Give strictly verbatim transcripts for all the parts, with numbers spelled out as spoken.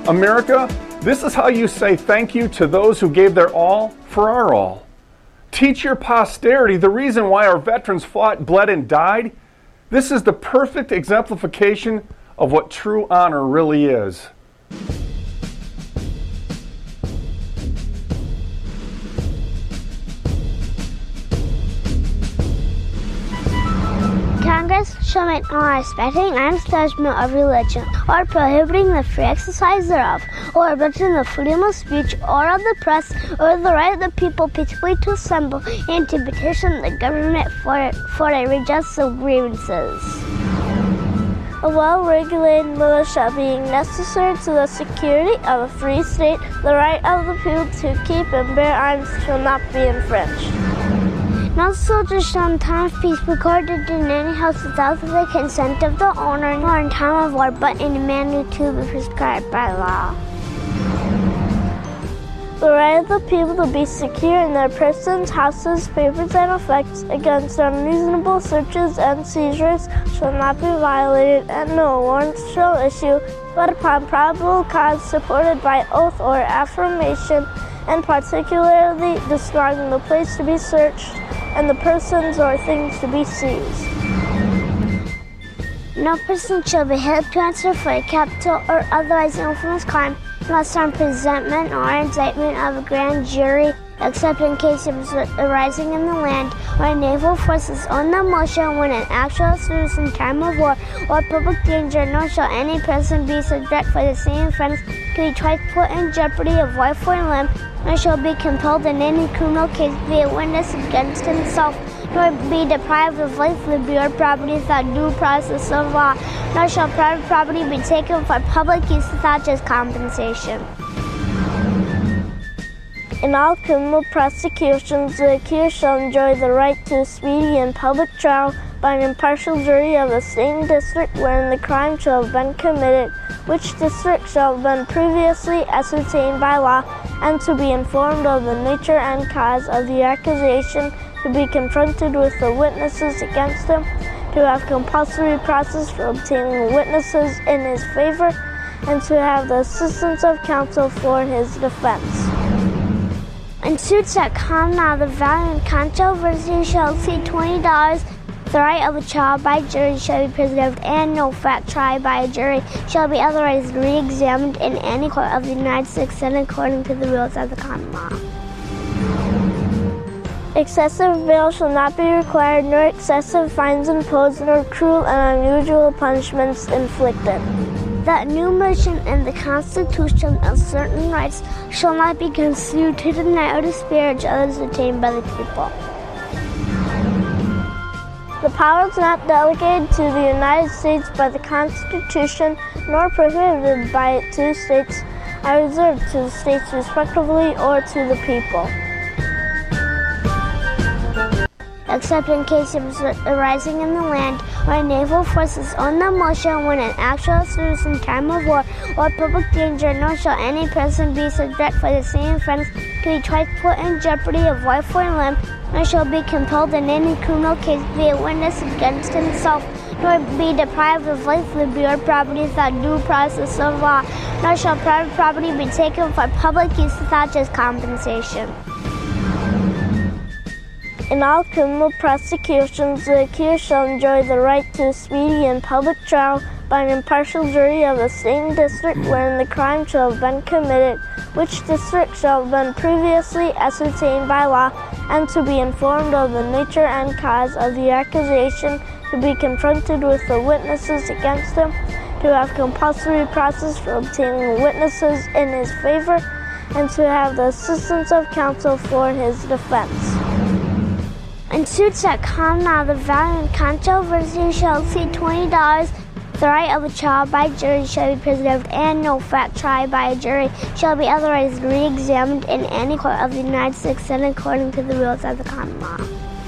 America, this is how you say thank you to those who gave their all for our all. Teach your posterity the reason why our veterans fought, bled, and died. This is the perfect exemplification of what true honor really is. Congress shall make no law respecting and establishment of religion, or prohibiting the free exercise thereof, or abridging the freedom of speech, or of the press, or the right of the people peaceably to assemble and to petition the government for, for a redress of grievances. A well-regulated militia being necessary to the security of a free state, the right of the people to keep and bear arms shall not be infringed. No soldier shall in time of peace be quartered in any house without the consent of the owner, nor in time of war, but in a manner to be prescribed by law. The right of the people to be secure in their persons, houses, papers, and effects against unreasonable searches and seizures shall not be violated, and no warrant shall issue, but upon probable cause supported by oath or affirmation, and particularly describing the place to be searched, and the persons or things to be seized. No person shall be held to answer for a capital or otherwise infamous crime unless on presentment or indictment of a grand jury, except in cases arising in the land or naval forces on the motion when an actual service in time of war or public danger, nor shall any person be subject for the same offense to be twice put in jeopardy of life or limb, nor shall be compelled in any criminal case be a witness against himself, nor be deprived of life, liberty, or property without due process of law, nor shall private property be taken for public use without just compensation. In all criminal prosecutions, the accused shall enjoy the right to a speedy and public trial by an impartial jury of the same district wherein the crime shall have been committed, which district shall have been previously ascertained by law, and to be informed of the nature and cause of the accusation, to be confronted with the witnesses against him, to have compulsory process for obtaining witnesses in his favor, and to have the assistance of counsel for his defense. In suits that come now, the value and controversy shall exceed twenty dollars. The right of a trial by jury shall be preserved, and no fact tried by a jury shall be otherwise re-examined in any court of the United States, and according to the rules of the common law. Excessive bail shall not be required, nor excessive fines imposed, nor cruel and unusual punishments inflicted. That enumeration in the Constitution of certain rights shall not be construed to deny or disparage others attained by the people. The powers not delegated to the United States by the Constitution, nor prohibited by it to states, are reserved to the states respectively or to the people, except in cases arising in the land or naval forces on the motion when an actual service in time of war or public danger, nor shall any person be subject for the same offense to be twice put in jeopardy of life or limb, nor shall be compelled in any criminal case be a witness against himself, nor be deprived of life, liberty, or property without due process of law, nor shall private property be taken for public use without just compensation. In all criminal prosecutions, the accused shall enjoy the right to a speedy and public trial by an impartial jury of the same district wherein the crime shall have been committed, which district shall have been previously ascertained by law, and to be informed of the nature and cause of the accusation, to be confronted with the witnesses against him, to have compulsory process for obtaining witnesses in his favor, and to have the assistance of counsel for his defense. In suits that come now, the value and controversy shall exceed twenty dollars. The right of a trial by jury shall be preserved, and no fact tried by a jury shall be otherwise re-examined in any court of the United States, and according to the rules of the common law.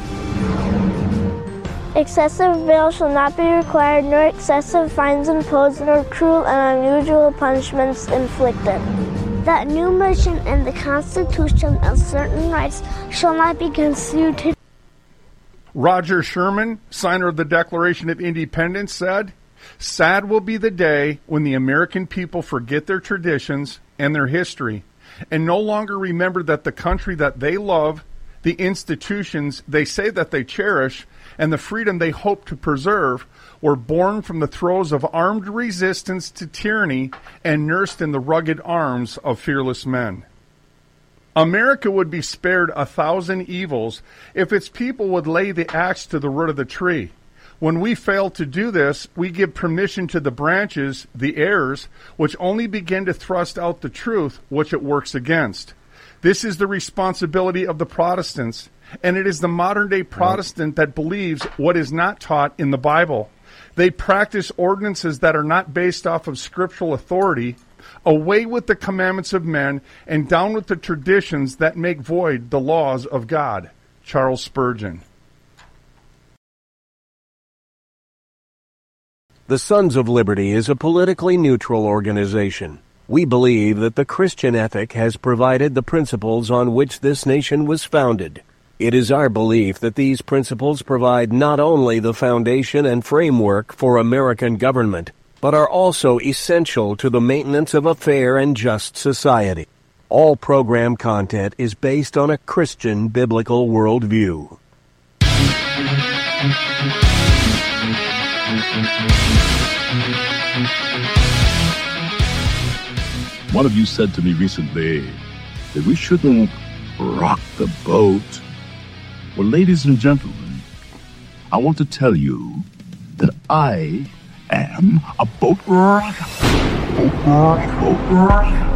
Excessive bail shall not be required, nor excessive fines imposed, nor cruel and unusual punishments inflicted. That enumeration in the Constitution of certain rights shall not be construed to Roger Sherman, signer of the Declaration of Independence, said, Sad will be the day when the American people forget their traditions and their history and no longer remember that the country that they love, the institutions they say that they cherish, and the freedom they hope to preserve were born from the throes of armed resistance to tyranny and nursed in the rugged arms of fearless men. America would be spared a thousand evils if its people would lay the axe to the root of the tree. When we fail to do this, we give permission to the branches, the heirs, which only begin to thrust out the truth which it works against. This is the responsibility of the Protestants, and it is the modern-day Protestant that believes what is not taught in the Bible. They practice ordinances that are not based off of scriptural authority. Away with the commandments of men, and down with the traditions that make void the laws of God. Charles Spurgeon. The Sons of Liberty is a politically neutral organization. We believe that the Christian ethic has provided the principles on which this nation was founded. It is our belief that these principles provide not only the foundation and framework for American government, but are also essential to the maintenance of a fair and just society. All program content is based on a Christian biblical worldview. One of you said to me recently that we shouldn't rock the boat. Well, ladies and gentlemen, I want to tell you that I am a boat rocker. Boat rocker. Boat rocker.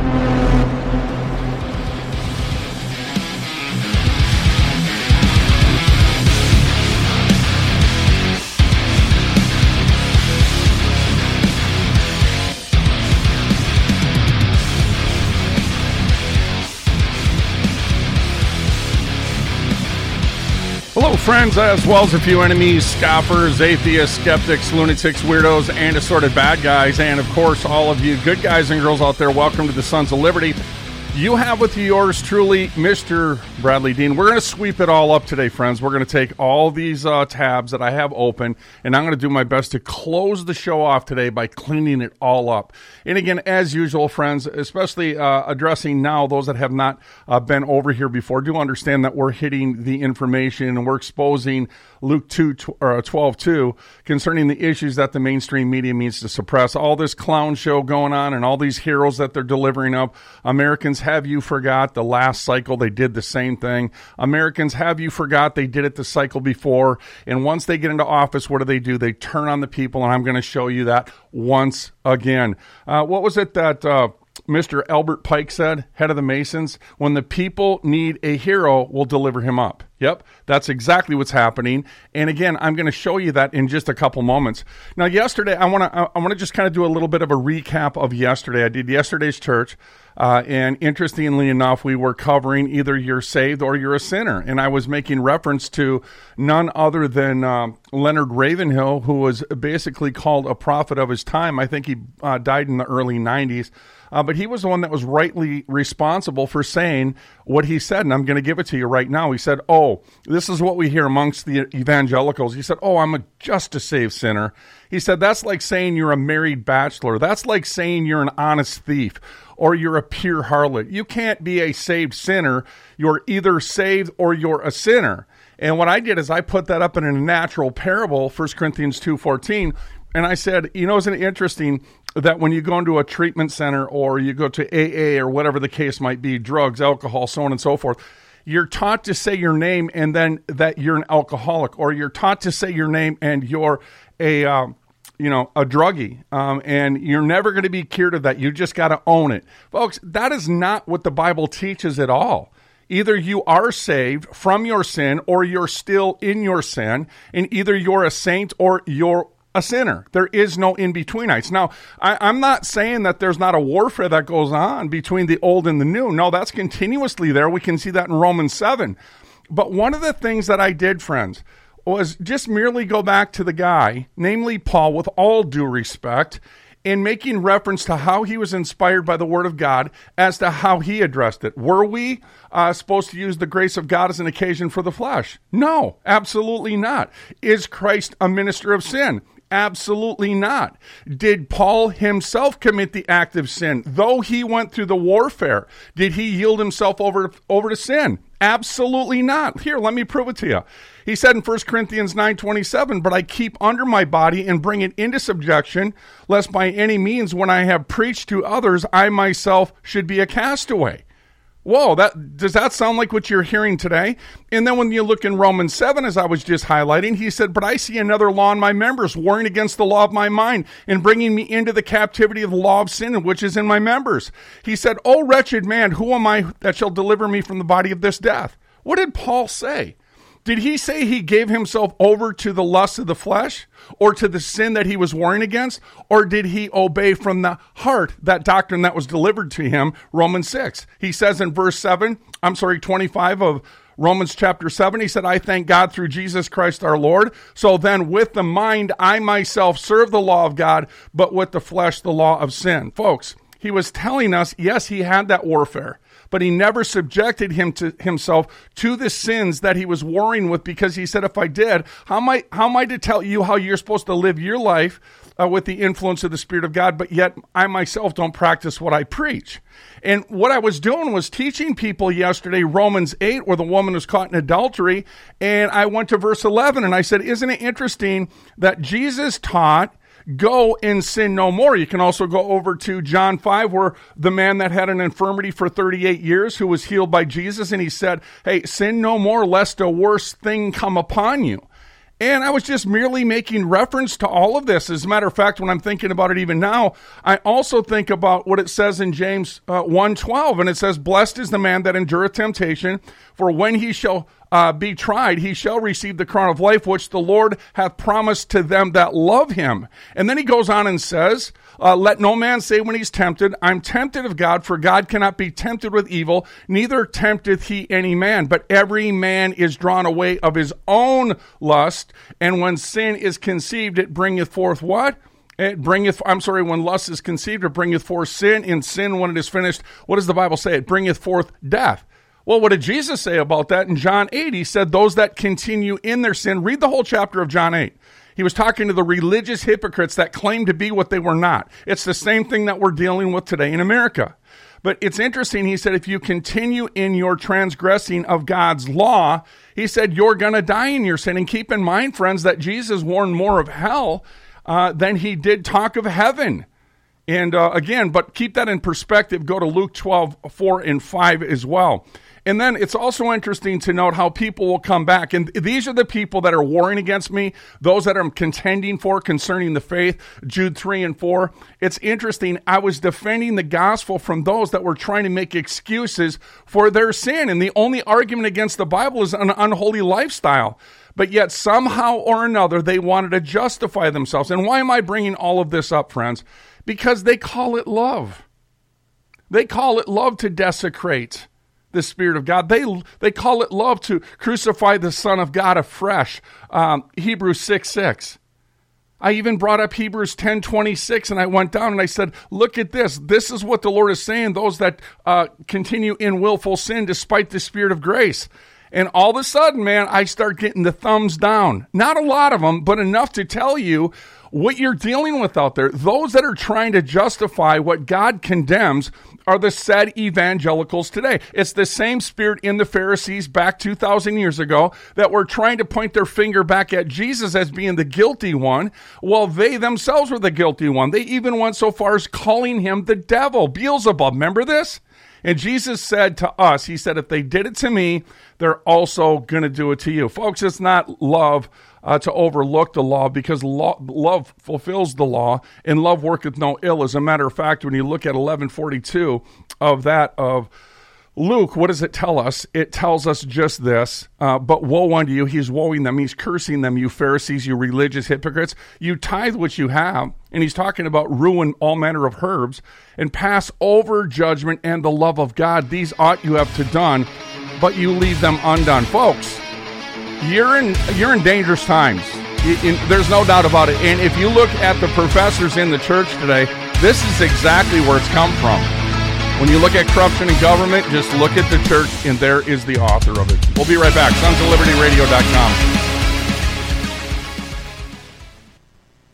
Hello, friends, as well as a few enemies, scoffers, atheists, skeptics, lunatics, weirdos, and assorted bad guys, and, of course, all of you good guys and girls out there. Welcome to the Sons of Liberty. You have with you yours truly, Mister Bradley Dean. We're going to sweep it all up today, friends. We're going to take all these uh, tabs that I have open, and I'm going to do my best to close the show off today by cleaning it all up. And again, as usual, friends, especially uh, addressing now those that have not uh, been over here before, do understand that we're hitting the information and we're exposing Luke two, twelve two concerning the issues that the mainstream media means to suppress. All this clown show going on and all these heroes that they're delivering up. Americans, have you forgot the last cycle they did the same thing? Americans, have you forgot they did it the cycle before? And once they get into office, what do they do? They turn on the people, and I'm going to show you that once again. Uh, what was it that uh, Mister Albert Pike said, head of the Masons? When the people need a hero, we'll deliver him up. Yep, that's exactly what's happening. And again, I'm going to show you that in just a couple moments. Now, yesterday, I want to I want to just kind of do a little bit of a recap of yesterday. I did yesterday's church, uh, and interestingly enough, we were covering either you're saved or you're a sinner. And I was making reference to none other than um, Leonard Ravenhill, who was basically called a prophet of his time. I think he uh, died in the early nineties. Uh, but he was the one that was rightly responsible for saying what he said, and I'm going to give it to you right now. He said, oh, this is what we hear amongst the evangelicals. He said, oh, I'm a just a saved sinner. He said, that's like saying you're a married bachelor. That's like saying you're an honest thief or you're a pure harlot. You can't be a saved sinner. You're either saved or you're a sinner. And what I did is I put that up in a natural parable, First Corinthians two fourteen, and I said, you know, isn't it interesting that when you go into a treatment center or you go to A A or whatever the case might be, drugs, alcohol, so on and so forth, you're taught to say your name and then that you're an alcoholic, or you're taught to say your name and you're a, um, you know, a druggie, um, and you're never going to be cured of that. You just got to own it. Folks, that is not what the Bible teaches at all. Either you are saved from your sin or you're still in your sin, and either you're a saint or you're a sinner. There is no in-betweenites. Now, I, I'm not saying that there's not a warfare that goes on between the old and the new. No, that's continuously there. We can see that in Romans seven. But one of the things that I did, friends, was just merely go back to the guy, namely Paul, with all due respect, in making reference to how he was inspired by the Word of God as to how he addressed it. Were we uh, supposed to use the grace of God as an occasion for the flesh? No, absolutely not. Is Christ a minister of sin? Absolutely not. Did Paul himself commit the act of sin? Though he went through the warfare, did he yield himself over, over to sin? Absolutely not. Here, let me prove it to you. He said in First Corinthians nine twenty-seven, but I keep under my body and bring it into subjection, lest by any means when I have preached to others, I myself should be a castaway. Whoa, that, does that sound like what you're hearing today? And then when you look in Romans seven, as I was just highlighting, he said, but I see another law in my members, warring against the law of my mind and bringing me into the captivity of the law of sin, which is in my members. He said, O wretched man, who am I that shall deliver me from the body of this death? What did Paul say? Did he say he gave himself over to the lust of the flesh or to the sin that he was warring against? Or did he obey from the heart that doctrine that was delivered to him, Romans six? He says in verse seven, I'm sorry, twenty-five of Romans chapter seven, he said, I thank God through Jesus Christ our Lord. So then with the mind, I myself serve the law of God, but with the flesh, the law of sin. Folks, he was telling us, yes, he had that warfare, but he never subjected him to himself to the sins that he was warring with, because he said, if I did, how am I, how am I to tell you how you're supposed to live your life uh, with the influence of the Spirit of God, but yet I myself don't practice what I preach? And what I was doing was teaching people yesterday Romans eight, where the woman was caught in adultery, and I went to verse eleven, and I said, isn't it interesting that Jesus taught, go and sin no more? You can also go over to John five, where the man that had an infirmity for thirty-eight years, who was healed by Jesus, and he said, hey, sin no more, lest a worse thing come upon you. And I was just merely making reference to all of this. As a matter of fact, when I'm thinking about it even now, I also think about what it says in James uh, one twelve, and it says, blessed is the man that endureth temptation, for when he shall Uh, be tried, he shall receive the crown of life, which the Lord hath promised to them that love him. And then he goes on and says, uh, let no man say when he's tempted, I'm tempted of God, for God cannot be tempted with evil, neither tempteth he any man. But every man is drawn away of his own lust, and when sin is conceived, it bringeth forth what? It bringeth, I'm sorry, when lust is conceived, it bringeth forth sin, and sin, when it is finished, what does the Bible say? It bringeth forth death. Well, what did Jesus say about that? In John eight, he said, those that continue in their sin, read the whole chapter of John eight. He was talking to the religious hypocrites that claimed to be what they were not. It's the same thing that we're dealing with today in America. But it's interesting, he said, if you continue in your transgressing of God's law, he said, you're going to die in your sin. And keep in mind, friends, that Jesus warned more of hell uh, than he did talk of heaven. And uh, again, but keep that in perspective. Go to Luke twelve, four and five as well. And then it's also interesting to note how people will come back. And these are the people that are warring against me, those that I'm contending for concerning the faith, Jude three and four. It's interesting. I was defending the gospel from those that were trying to make excuses for their sin. And the only argument against the Bible is an unholy lifestyle. But yet somehow or another, they wanted to justify themselves. And why am I bringing all of this up, friends? Because they call it love. They call it love to desecrate the Spirit of God. They they call it love to crucify the Son of God afresh. Um, Hebrews six six. I even brought up Hebrews ten twenty-six, and I went down and I said, look at this. This is what the Lord is saying, those that uh, continue in willful sin despite the Spirit of grace. And all of a sudden, man, I start getting the thumbs down. Not a lot of them, but enough to tell you what you're dealing with out there. Those that are trying to justify what God condemns are the said evangelicals today. It's the same spirit in the Pharisees back two thousand years ago that were trying to point their finger back at Jesus as being the guilty one, while they themselves were the guilty one. They even went so far as calling him the devil, Beelzebub. Remember this? And Jesus said to us, he said, if they did it to me, they're also going to do it to you. Folks, it's not love uh, to overlook the law, because law, love fulfills the law, and love worketh no ill. As a matter of fact, when you look at eleven forty-two of that of Luke, what does it tell us? It tells us just this, uh, but woe unto you, he's woeing them, he's cursing them, you Pharisees, you religious hypocrites. You tithe what you have, and he's talking about ruin all manner of herbs, and pass over judgment and the love of God. These ought you have to done, but you leave them undone. Folks, you're in you're in dangerous times. You, in, there's no doubt about it. And if you look at the professors in the church today, this is exactly where it's come from. When you look at corruption in government, just look at the church, and there is the author of it. We'll be right back. sons of liberty radio dot com.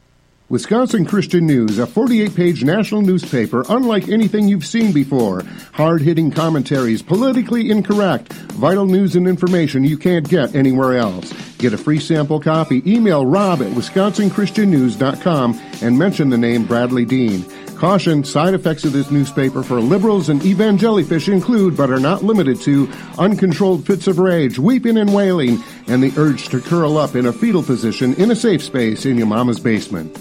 Wisconsin Christian News, a forty-eight page national newspaper unlike anything you've seen before. Hard-hitting commentaries, politically incorrect, vital news and information you can't get anywhere else. Get a free sample copy. Email rob at wisconsin christian news dot com and mention the name Bradley Dean. Caution, side effects of this newspaper for liberals and evangelifish include, but are not limited to, uncontrolled fits of rage, weeping and wailing, and the urge to curl up in a fetal position in a safe space in your mama's basement.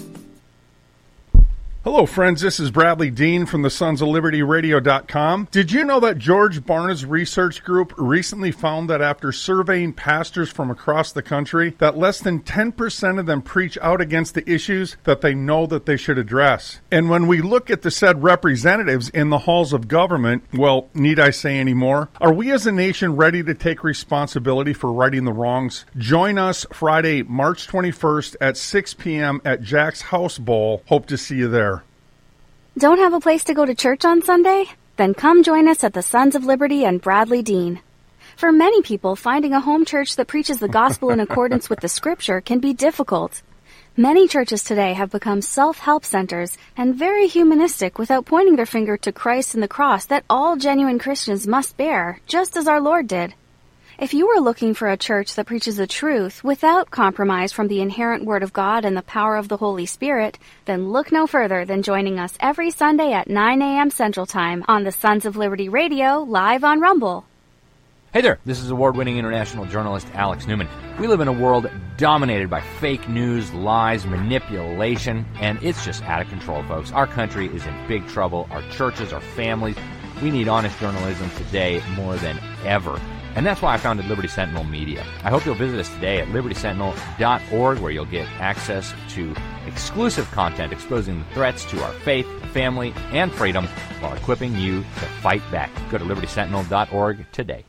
Hello, friends. This is Bradley Dean from the Sons of Liberty Radio dot com. Did you know that George Barna's research group recently found that after surveying pastors from across the country, that less than ten percent of them preach out against the issues that they know that they should address? And when we look at the said representatives in the halls of government, well, need I say any more? Are we as a nation ready to take responsibility for righting the wrongs? Join us Friday, March twenty-first at six p.m. at Jack's House Bowl. Hope to see you there. Don't have a place to go to church on Sunday? Then come join us at the Sons of Liberty and Bradley Dean. For many people, finding a home church that preaches the gospel in accordance with the scripture can be difficult. Many churches today have become self-help centers and very humanistic without pointing their finger to Christ and the cross that all genuine Christians must bear, just as our Lord did. If you are looking for a church that preaches the truth without compromise from the inherent Word of God and the power of the Holy Spirit, then look no further than joining us every Sunday at nine a.m. Central Time on the Sons of Liberty Radio, live on Rumble. Hey there, this is award-winning international journalist Alex Newman. We live in a world dominated by fake news, lies, manipulation, and it's just out of control, folks. Our country is in big trouble. Our churches, our families, we need honest journalism today more than ever. And that's why I founded Liberty Sentinel Media. I hope you'll visit us today at liberty sentinel dot org, where you'll get access to exclusive content exposing the threats to our faith, family, and freedom while equipping you to fight back. Go to liberty sentinel dot org today.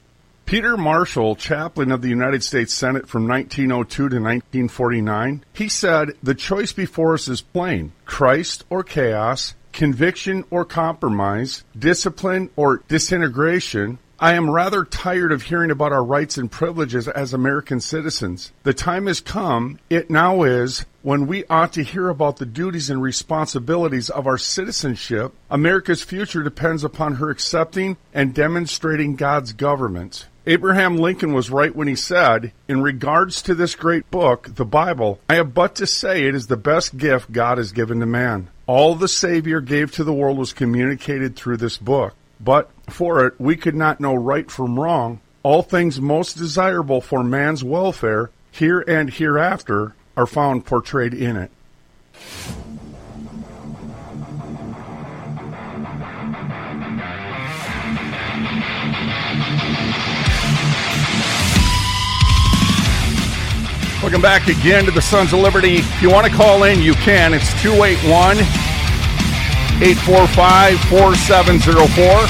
Peter Marshall, chaplain of the United States Senate from nineteen oh two to nineteen forty-nine, he said, "The choice before us is plain, Christ or chaos, conviction or compromise, discipline or disintegration. I am rather tired of hearing about our rights and privileges as American citizens. The time has come, it now is, when we ought to hear about the duties and responsibilities of our citizenship. America's future depends upon her accepting and demonstrating God's government." Abraham Lincoln was right when he said, "In regards to this great book, the Bible, I have but to say it is the best gift God has given to man. All the Savior gave to the world was communicated through this book. But for it, we could not know right from wrong. All things most desirable for man's welfare, here and hereafter, are found portrayed in it." Welcome back again to the Sons of Liberty. If you want to call in, you can. It's two eight one, eight four five, four seven zero four.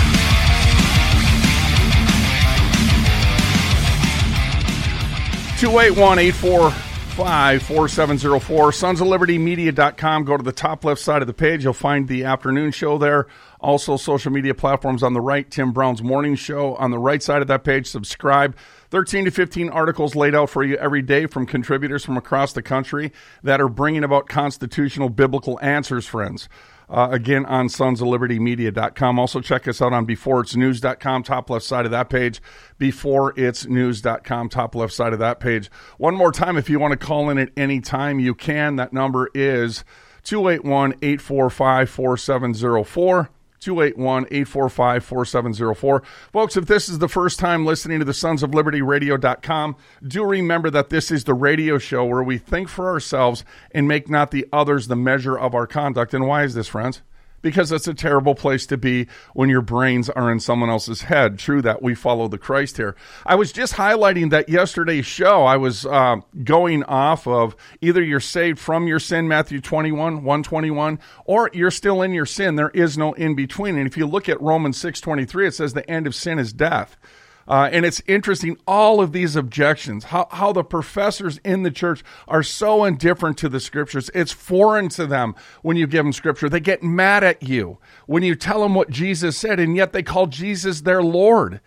two eight one, eight four five, four seven zero four. sons of liberty media dot com. Go to the top left side of the page. You'll find the afternoon show there. Also, social media platforms on the right. Tim Brown's morning show on the right side of that page. Subscribe. thirteen to fifteen articles laid out for you every day from contributors from across the country that are bringing about constitutional biblical answers, friends. Uh, again, on sons of liberty media dot com. Also, check us out on before it's news dot com, top left side of that page. before it's news dot com, top left side of that page. One more time, if you want to call in at any time, you can. That number is two eight one, eight four five, four seven zero four. two eight one, eight four five, four seven zero four. Folks, if this is the first time listening to the sons of liberty radio dot com, do remember that this is the radio show where we think for ourselves and make not the others the measure of our conduct. And why is this, friends? Because it's a terrible place to be when your brains are in someone else's head. True that we follow the Christ here. I was just highlighting that yesterday's show. I was uh, going off of either you're saved from your sin, Matthew twenty-one, one twenty-one, or you're still in your sin. There is no in between. And if you look at Romans six twenty-three, it says the end of sin is death. Uh, and it's interesting, all of these objections, how, how the professors in the church are so indifferent to the scriptures. It's foreign to them when you give them scripture. They get mad at you when you tell them what Jesus said, and yet they call Jesus their Lord.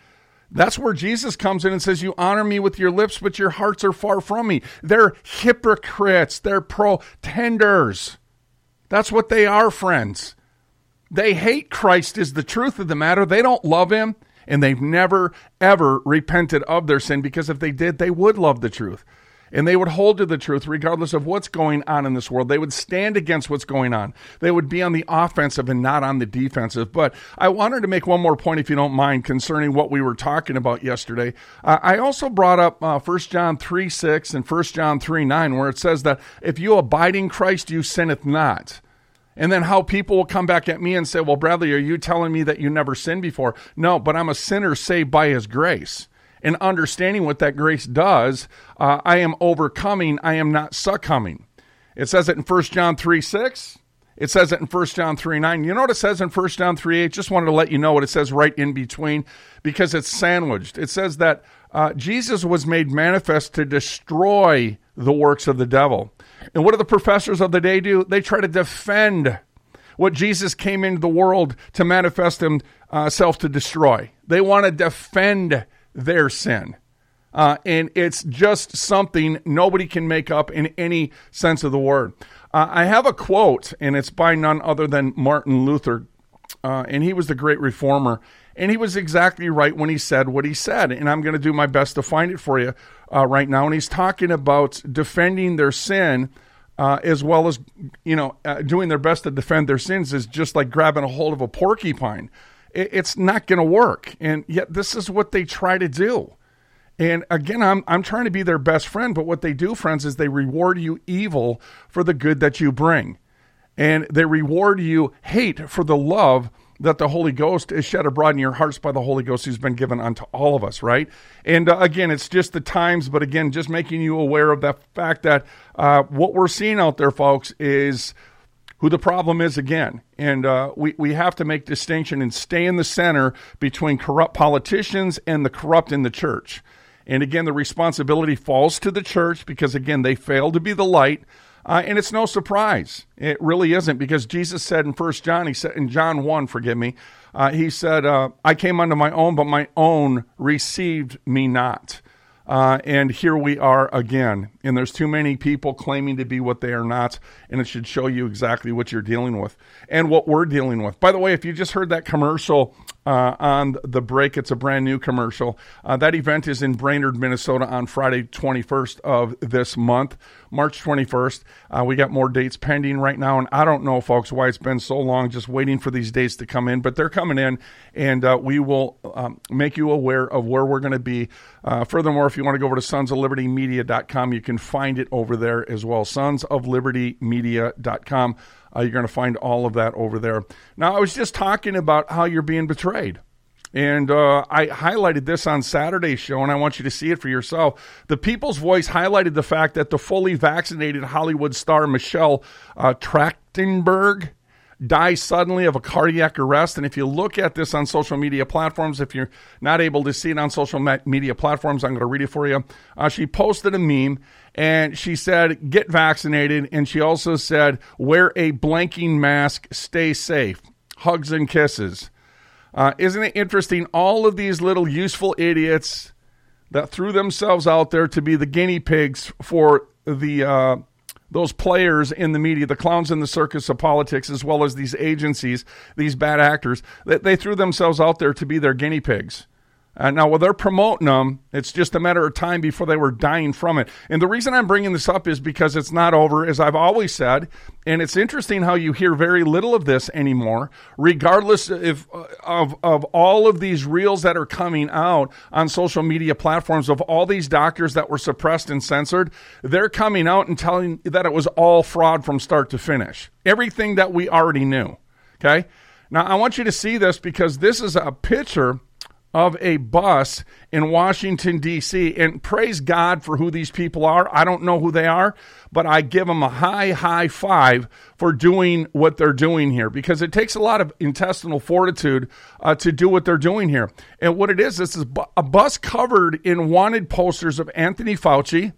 That's where Jesus comes in and says, you honor me with your lips, but your hearts are far from me. They're hypocrites. They're pretenders. That's what they are, friends. They hate Christ is the truth of the matter. They don't love him, and they've never, ever repented of their sin, because if they did, they would love the truth. And they would hold to the truth regardless of what's going on in this world. They would stand against what's going on. They would be on the offensive and not on the defensive. But I wanted to make one more point, if you don't mind, concerning what we were talking about yesterday. Uh, I also brought up uh, First John three six and First John three nine, where it says that if you abide in Christ, you sinneth not. And then how people will come back at me and say, well, Bradley, are you telling me that you never sinned before? No, but I'm a sinner saved by his grace. And understanding what that grace does, uh, I am overcoming, I am not succumbing. It says it in First John three six. It says it in First John three nine. You know what it says in First John three eight? Just wanted to let you know what it says right in between, because it's sandwiched. It says that uh, Jesus was made manifest to destroy the works of the devil. And what do the professors of the day do? They try to defend what Jesus came into the world to manifest himself to destroy. They want to defend their sin. Uh, and it's just something nobody can make up in any sense of the word. Uh, I have a quote, and it's by none other than Martin Luther, uh, and he was the great reformer, and he was exactly right when he said what he said, and I'm going to do my best to find it for you uh, right now. And he's talking about defending their sin uh, as well as, you know, uh, doing their best to defend their sins is just like grabbing a hold of a porcupine. It's not going to work. And yet this is what they try to do. And again, I'm I'm trying to be their best friend, but what they do, friends, is they reward you evil for the good that you bring. And they reward you hate for the love that the Holy Ghost is shed abroad in your hearts by the Holy Ghost who's been given unto all of us, right? And uh, again, it's just the times, but again, just making you aware of the fact that uh, what we're seeing out there, folks, is who the problem is again. And uh, we, we have to make distinction and stay in the center between corrupt politicians and the corrupt in the church. And again, the responsibility falls to the church because, again, they fail to be the light. Uh, and it's no surprise. It really isn't, because Jesus said in First John, he said in John one, forgive me, uh, he said, uh, I came unto my own, but my own received me not. Uh, and here we are again. And there's too many people claiming to be what they are not, and it should show you exactly what you're dealing with and what we're dealing with. By the way, if you just heard that commercial uh, on the break, it's a brand new commercial. Uh, that event is in Brainerd, Minnesota on Friday, twenty-first of this month, March twenty-first. Uh, we got more dates pending right now, and I don't know, folks, why it's been so long just waiting for these dates to come in, but they're coming in, and uh, we will um, make you aware of where we're going to be. Uh, furthermore, if you want to go over to sons of liberty media dot com, you can find it over there as well, sons of liberty media dot com. Uh, you're going to find all of that over there. Now, I was just talking about how you're being betrayed. And uh, I highlighted this on Saturday's show, and I want you to see it for yourself. The People's Voice highlighted the fact that the fully vaccinated Hollywood star Michelle uh, Trachtenberg dies suddenly of a cardiac arrest. And if you look at this on social media platforms, if you're not able to see it on social media platforms, I'm going to read it for you. Uh, she posted a meme, and she said, get vaccinated. And she also said, wear a blanking mask, stay safe. Hugs and kisses. Uh, isn't it interesting? All of these little useful idiots that threw themselves out there to be the guinea pigs for the uh, those players in the media, the clowns in the circus of politics, as well as these agencies, these bad actors, that they threw themselves out there to be their guinea pigs. Uh, now, while they're promoting them, it's just a matter of time before they were dying from it. And the reason I'm bringing this up is because it's not over, as I've always said, and it's interesting how you hear very little of this anymore, regardless if, of, of all of these reels that are coming out on social media platforms of all these doctors that were suppressed and censored. They're coming out and telling that it was all fraud from start to finish. Everything that we already knew, okay? Now, I want you to see this because this is a picture of a bus in Washington, D C, and praise God for who these people are. I don't know who they are, but I give them a high, high five for doing what they're doing here, because it takes a lot of intestinal fortitude uh, to do what they're doing here. And what it is, this is a bus covered in wanted posters of Anthony Fauci.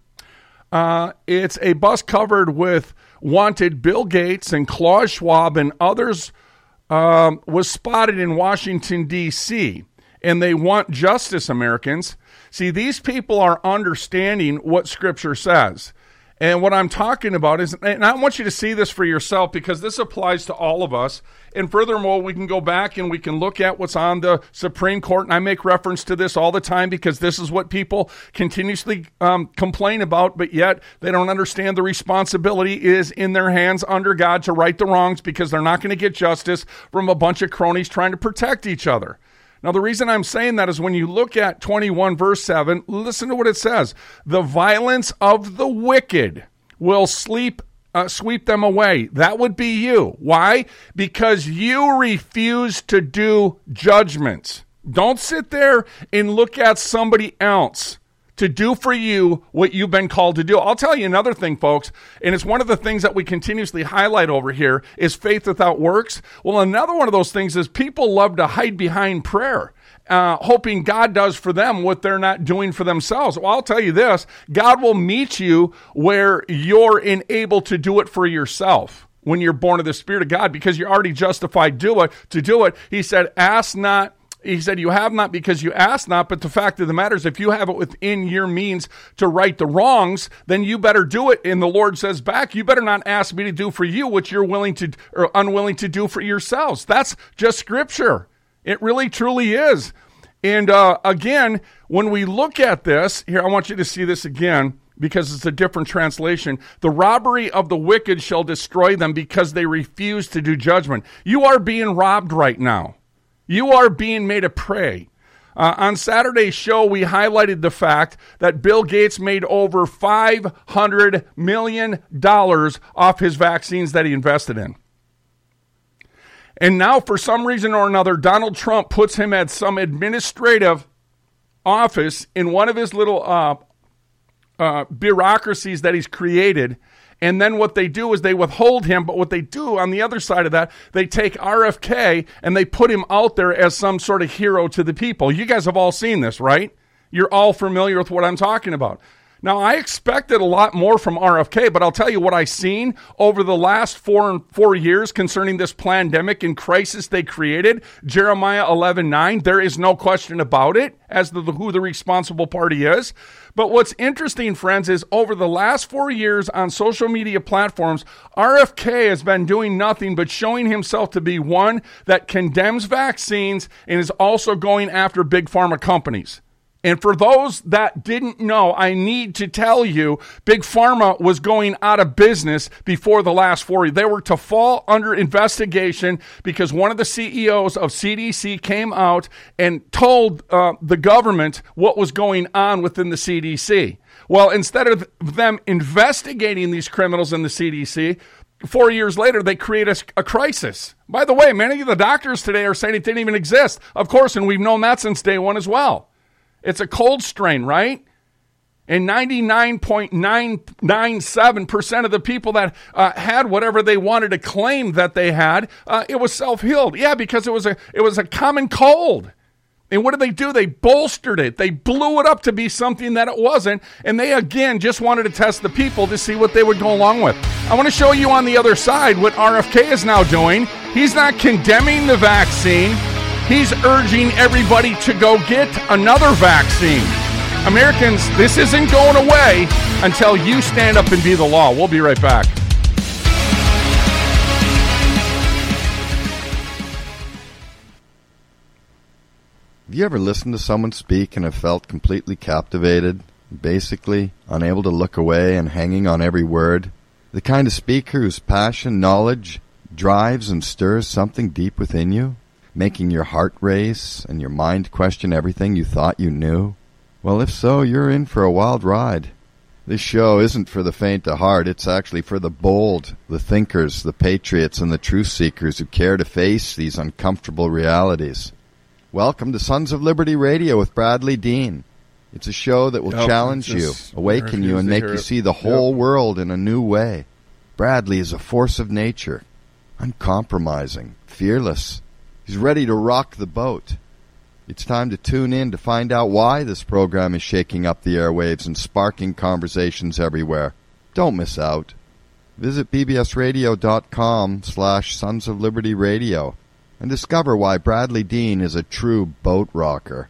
Uh, it's a bus covered with wanted Bill Gates and Klaus Schwab and others, um, was spotted in Washington, D C, and they want justice, Americans. See, these people are understanding what Scripture says. And what I'm talking about is, and I want you to see this for yourself because this applies to all of us. And furthermore, we can go back and we can look at what's on the Supreme Court. And I make reference to this all the time because this is what people continuously um, complain about, but yet they don't understand the responsibility is in their hands under God to right the wrongs because they're not going to get justice from a bunch of cronies trying to protect each other. Now, the reason I'm saying that is when you look at twenty-one, verse seven, listen to what it says. The violence of the wicked will sleep, uh, sweep them away. That would be you. Why? Because you refuse to do judgments. Don't sit there and look at somebody else to do for you what you've been called to do. I'll tell you another thing, folks, and it's one of the things that we continuously highlight over here is faith without works. Well, another one of those things is people love to hide behind prayer, uh, hoping God does for them what they're not doing for themselves. Well, I'll tell you this, God will meet you where you're unable to do it for yourself when you're born of the Spirit of God because you're already justified do it, to do it. He said, ask not, He said, you have not because you ask not, but the fact of the matter is if you have it within your means to right the wrongs, then you better do it. And the Lord says back, you better not ask me to do for you what you're willing to or unwilling to do for yourselves. That's just Scripture. It really, truly is. And uh, again, when we look at this, here, I want you to see this again because it's a different translation. The robbery of the wicked shall destroy them because they refuse to do judgment. You are being robbed right now. You are being made a prey. Uh, on Saturday's show, we highlighted the fact that Bill Gates made over five hundred million dollars off his vaccines that he invested in. And now, for some reason or another, Donald Trump puts him at some administrative office in one of his little uh, uh, bureaucracies that he's created. And then what they do is they withhold him, but what they do on the other side of that, they take R F K and they put him out there as some sort of hero to the people. You guys have all seen this, right? You're all familiar with what I'm talking about. Now, I expected a lot more from R F K, but I'll tell you what I've seen over the last four four years concerning this pandemic and crisis they created, Jeremiah eleven nine, there is no question about it as to the, who the responsible party is. But what's interesting, friends, is over the last four years on social media platforms, R F K has been doing nothing but showing himself to be one that condemns vaccines and is also going after big pharma companies. And for those that didn't know, I need to tell you, Big Pharma was going out of business before the last four years. They were to fall under investigation because one of the C E Os of C D C came out and told uh, the government what was going on within the C D C. Well, instead of them investigating these criminals in the C D C, four years later, they create a, a crisis. By the way, many of the doctors today are saying it didn't even exist. Of course, and we've known that since day one as well. It's a cold strain, right? And ninety-nine point nine nine seven percent of the people that uh, had whatever they wanted to claim that they had, uh, it was self-healed. Yeah, because it was a it was a common cold. And what did they do? They bolstered it. They blew it up to be something that it wasn't. And they, again, just wanted to test the people to see what they would go along with. I want to show you on the other side what R F K is now doing. He's not condemning the vaccine. He's urging everybody to go get another vaccine. Americans, this isn't going away until you stand up and be the law. We'll be right back. Have you ever listened to someone speak and have felt completely captivated, basically unable to look away and hanging on every word? The kind of speaker whose passion, knowledge, drives and stirs something deep within you? Making your heart race and your mind question everything you thought you knew? Well, if so, you're in for a wild ride. This show isn't for the faint of heart. It's actually for the bold, the thinkers, the patriots, and the truth seekers who care to face these uncomfortable realities. Welcome to Sons of Liberty Radio with Bradley Dean. It's a show that will oh, challenge you, awaken you, and make you it. see the whole yep. world in a new way. Bradley is a force of nature, uncompromising, fearless. He's ready to rock the boat. It's time to tune in to find out why this program is shaking up the airwaves and sparking conversations everywhere. Don't miss out. Visit bbsradio.com slash Sons of Liberty Radio. and discover why Bradley Dean is a true boat rocker.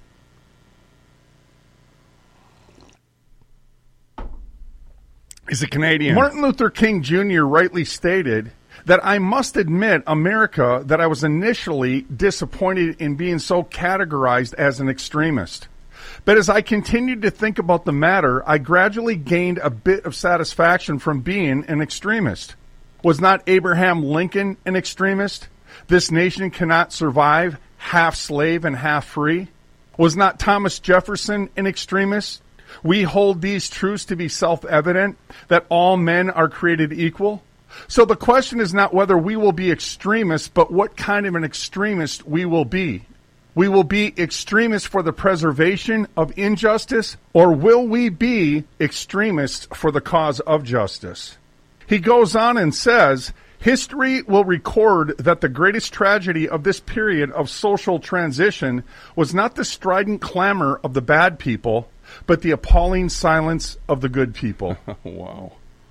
He's a Canadian. Martin Luther King Junior rightly stated that I must admit, America, that I was initially disappointed in being so categorized as an extremist. But as I continued to think about the matter, I gradually gained a bit of satisfaction from being an extremist. Was not Abraham Lincoln an extremist? This nation cannot survive half slave and half free. Was not Thomas Jefferson an extremist? We hold these truths to be self-evident, that all men are created equal. So the question is not whether we will be extremists, but what kind of an extremist we will be. We will be extremists for the preservation of injustice, or will we be extremists for the cause of justice? He goes on and says, history will record that the greatest tragedy of this period of social transition was not the strident clamor of the bad people, but the appalling silence of the good people. Wow.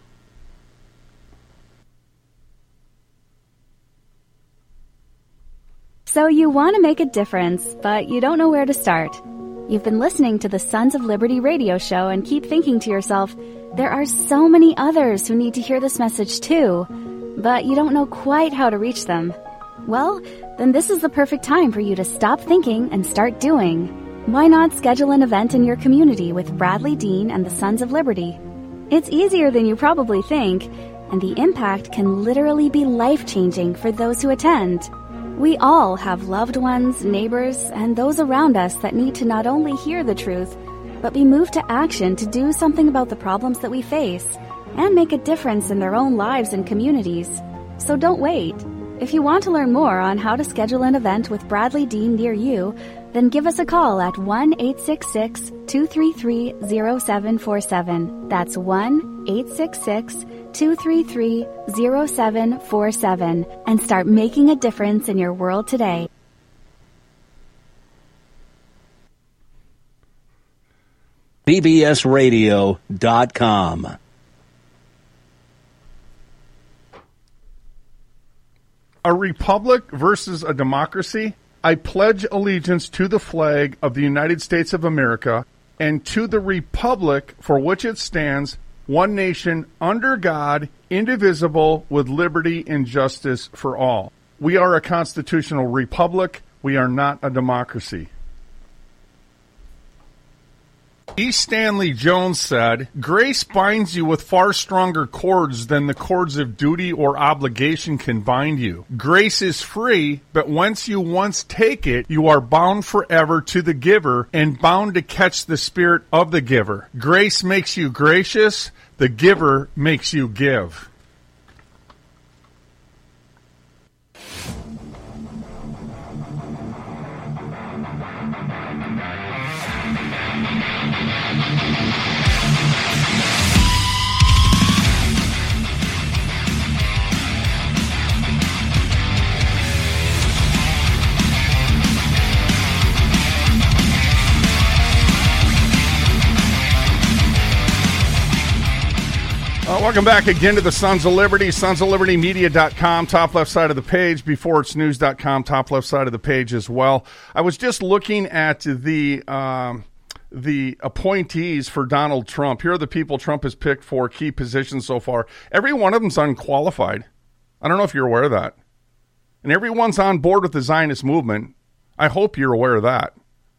So you want to make a difference, but you don't know where to start. You've been listening to the Sons of Liberty radio show and keep thinking to yourself, there are so many others who need to hear this message too, but you don't know quite how to reach them. Well, then this is the perfect time for you to stop thinking and start doing. Why not schedule an event in your community with Bradley Dean and the Sons of Liberty? It's easier than you probably think, and the impact can literally be life-changing for those who attend. We all have loved ones, neighbors, and those around us that need to not only hear the truth, but be moved to action to do something about the problems that we face and make a difference in their own lives and communities. So don't wait. If you want to learn more on how to schedule an event with Bradley Dean near you, then give us a call at one eight six six, two three three, zero seven four seven. That's one eight six six, two three three, zero seven four seven and start making a difference in your world today. B B S radio dot com. A republic versus a democracy? I pledge allegiance to the flag of the United States of America and to the republic for which it stands, one nation, under God, indivisible, with liberty and justice for all. We are a constitutional republic. We are not a democracy. E. Stanley Jones said, grace binds you with far stronger cords than the cords of duty or obligation can bind you. Grace is free, but once you once take it, you are bound forever to the giver and bound to catch the spirit of the giver. Grace makes you gracious. The giver makes you give. Uh, welcome back again to the Sons of Liberty, sons of liberty media dot com, top left side of the page, before it's news dot com, top left side of the page as well. I was just looking at the um, the appointees for Donald Trump. Here are the people Trump has picked for key positions so far. Every one of them's unqualified. I don't know if you're aware of that. And everyone's on board with the Zionist movement. I hope you're aware of that.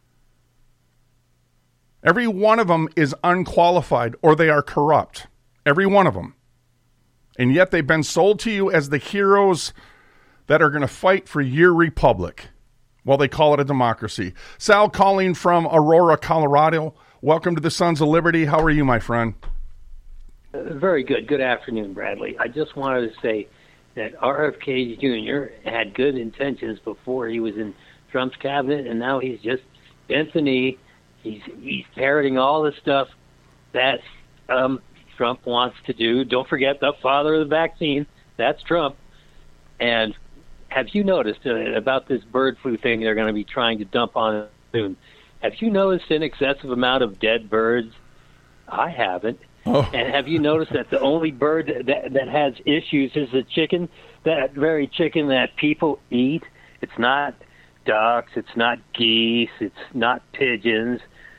Every one of them is unqualified or they are corrupt. Every one of them. And yet they've been sold to you as the heroes that are going to fight for your republic. Well, they call it a democracy. Sal calling from Aurora, Colorado. Welcome to the Sons of Liberty. How are you, my friend? Uh, very good. Good afternoon, Bradley. I just wanted to say that R F K Junior had good intentions before he was in Trump's cabinet, and now he's just bent the knee. He's, he's parroting all the stuff that um, Trump wants to do. Don't forget the father of the vaccine. That's Trump. And have you noticed uh, about this bird flu thing they're going to be trying to dump on us soon? Have you noticed an excessive amount of dead birds? I haven't. Oh. And have you noticed that the only bird that, that has issues is the chicken, that very chicken that people eat? It's not ducks. It's not geese. It's not pigeons.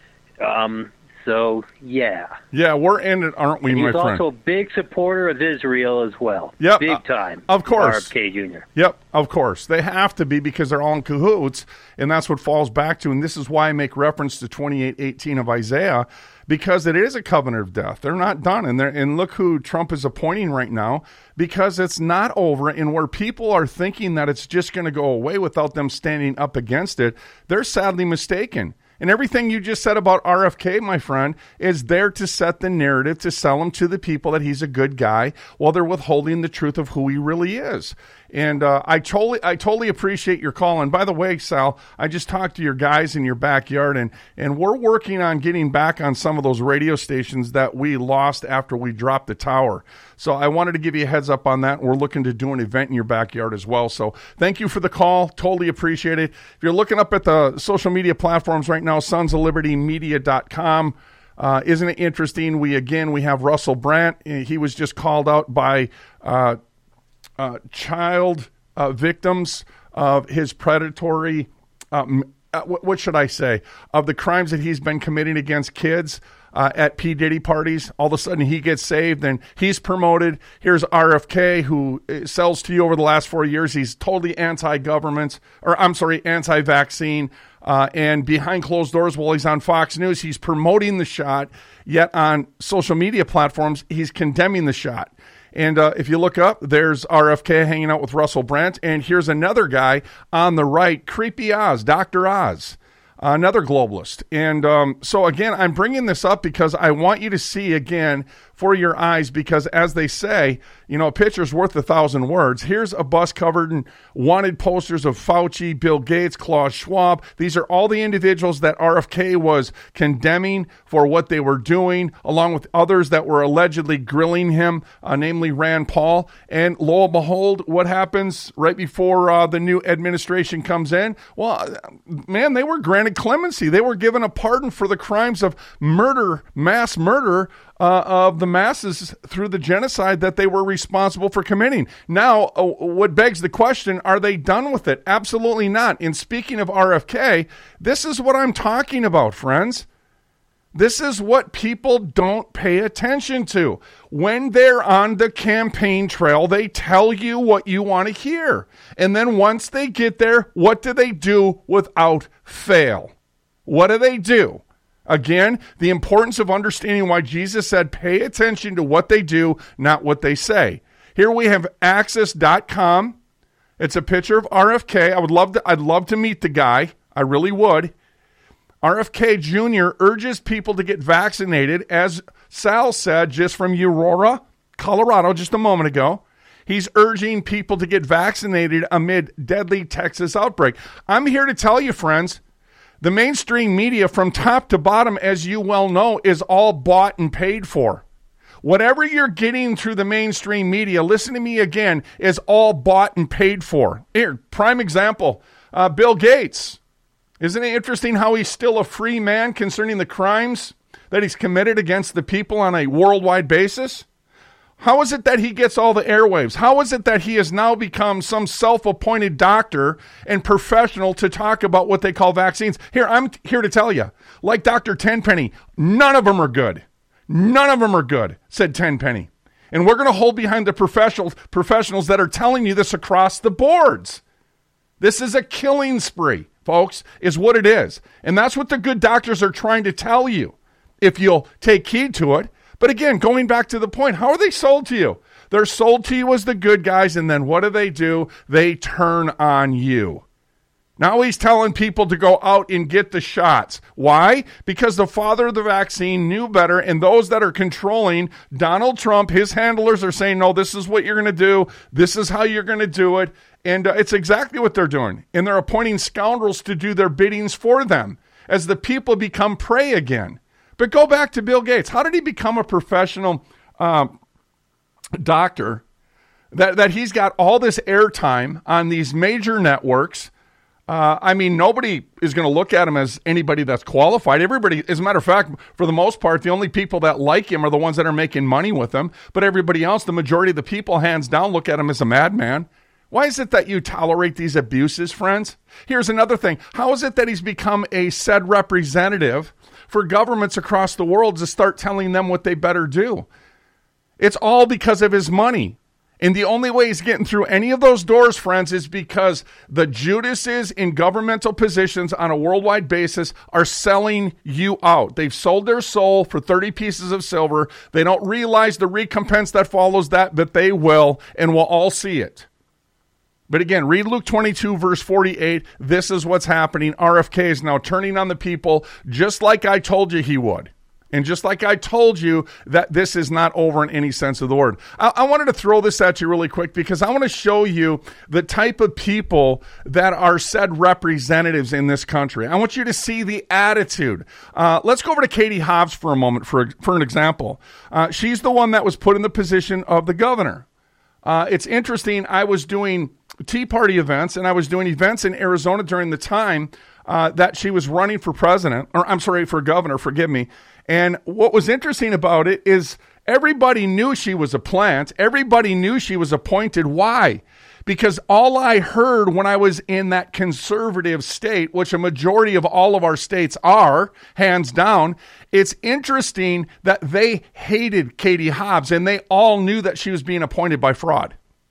Um, so, yeah. Yeah, we're in it, aren't we, and my friend? friend? He's also a big supporter of Israel as well. Yep. Big uh, time. Of course. R F K Junior Yep, of course. They have to be because they're all in cahoots, and that's what falls back to. And this is why I make reference to twenty-eight eighteen of Isaiah, because it is a covenant of death. They're not done. And, they're, and look who Trump is appointing right now, because it's not over. And where people are thinking that it's just going to go away without them standing up against it, they're sadly mistaken. And everything you just said about R F K, my friend, is there to set the narrative, to sell him to the people that he's a good guy, while they're withholding the truth of who he really is. And uh, I totally, I totally appreciate your call. And by the way, Sal, I just talked to your guys in your backyard, and and we're working on getting back on some of those radio stations that we lost after we dropped the tower. So I wanted to give you a heads up on that. We're looking to do an event in your backyard as well. So thank you for the call. Totally appreciate it. If you're looking up at the social media platforms right now, sons of liberty media dot com. Uh, isn't it interesting? We, again, we have Russell Brandt. He was just called out by uh, uh, child uh, victims of his predatory, um, uh, what, what should I say, of the crimes that he's been committing against kids. Uh, at P. Diddy parties. All of a sudden he gets saved and he's promoted. Here's R F K, who sells to you over the last four years. He's totally anti-government, or I'm sorry, anti-vaccine. Uh, and behind closed doors, while he's on Fox News, he's promoting the shot. Yet on social media platforms, he's condemning the shot. And uh, if you look up, there's R F K hanging out with Russell Brandt. And here's another guy on the right, Creepy Oz, Doctor Oz. Another globalist. And um, so, again, I'm bringing this up because I want you to see, again, for your eyes, because as they say, you know, a picture's worth a thousand words. Here's a bus covered in wanted posters of Fauci, Bill Gates, Klaus Schwab. These are all the individuals that R F K was condemning for what they were doing, along with others that were allegedly grilling him, uh, namely Rand Paul. And lo and behold, what happens right before uh, the new administration comes in? Well, man, they were granted clemency. They were given a pardon for the crimes of murder, mass murder, Uh, of the masses through the genocide that they were responsible for committing. Now, uh, what begs the question, are they done with it? Absolutely not. And speaking of R F K, this is what I'm talking about, friends. This is what people don't pay attention to. When they're on the campaign trail, they tell you what you want to hear. And then once they get there, what do they do without fail? What do they do? Again, the importance of understanding why Jesus said, pay attention to what they do, not what they say. Here we have access dot com. It's a picture of R F K. I would love to, I'd love to meet the guy. I really would. R F K Junior urges people to get vaccinated, as Sal said just from Aurora, Colorado, just a moment ago. He's urging people to get vaccinated amid deadly Texas outbreak. I'm here to tell you, friends, the mainstream media from top to bottom, as you well know, is all bought and paid for. Whatever you're getting through the mainstream media, listen to me again, is all bought and paid for. Here, prime example, uh, Bill Gates. Isn't it interesting how he's still a free man concerning the crimes that he's committed against the people on a worldwide basis? How is it that he gets all the airwaves? How is it that he has now become some self-appointed doctor and professional to talk about what they call vaccines? Here, I'm t- here to tell you, like Doctor Tenpenny, none of them are good. None of them are good, said Tenpenny. And we're going to hold behind the professionals, professionals that are telling you this across the boards. This is a killing spree, folks, is what it is. And that's what the good doctors are trying to tell you, if you'll take heed to it. But again, going back to the point, how are they sold to you? They're sold to you as the good guys, and then what do they do? They turn on you. Now he's telling people to go out and get the shots. Why? Because the father of the vaccine knew better, and those that are controlling Donald Trump, his handlers, are saying, no, this is what you're going to do. This is how you're going to do it. And uh, it's exactly what they're doing. And they're appointing scoundrels to do their biddings for them as the people become prey again. But go back to Bill Gates. How did he become a professional um, doctor? That that he's got all this airtime on these major networks. Uh, I mean, nobody is going to look at him as anybody that's qualified. Everybody, as a matter of fact, for the most part, the only people that like him are the ones that are making money with him. But everybody else, the majority of the people, hands down, look at him as a madman. Why is it that you tolerate these abuses, friends? Here's another thing. How is it that he's become a said representative for governments across the world to start telling them what they better do? It's all because of his money. And the only way he's getting through any of those doors, friends, is because the Judases in governmental positions on a worldwide basis are selling you out. They've sold their soul for thirty pieces of silver. They don't realize the recompense that follows that, but they will, and we'll all see it. But again, read Luke twenty-two, verse forty-eight. This is what's happening. R F K is now turning on the people, just like I told you he would. And just like I told you that this is not over in any sense of the word. I, I wanted to throw this at you really quick because I want to show you the type of people that are said representatives in this country. I want you to see the attitude. Uh, let's go over to Katie Hobbs for a moment for, for an example. Uh, she's the one that was put in the position of the governor. Uh, it's interesting. I was doing Tea Party events and I was doing events in Arizona during the time uh, that she was running for president, or I'm sorry, for governor, forgive me. And what was interesting about it is everybody knew she was a plant. Everybody knew she was appointed. Why? Because all I heard when I was in that conservative state, which a majority of all of our states are, hands down, it's interesting that they hated Katie Hobbs and they all knew that she was being appointed by fraud.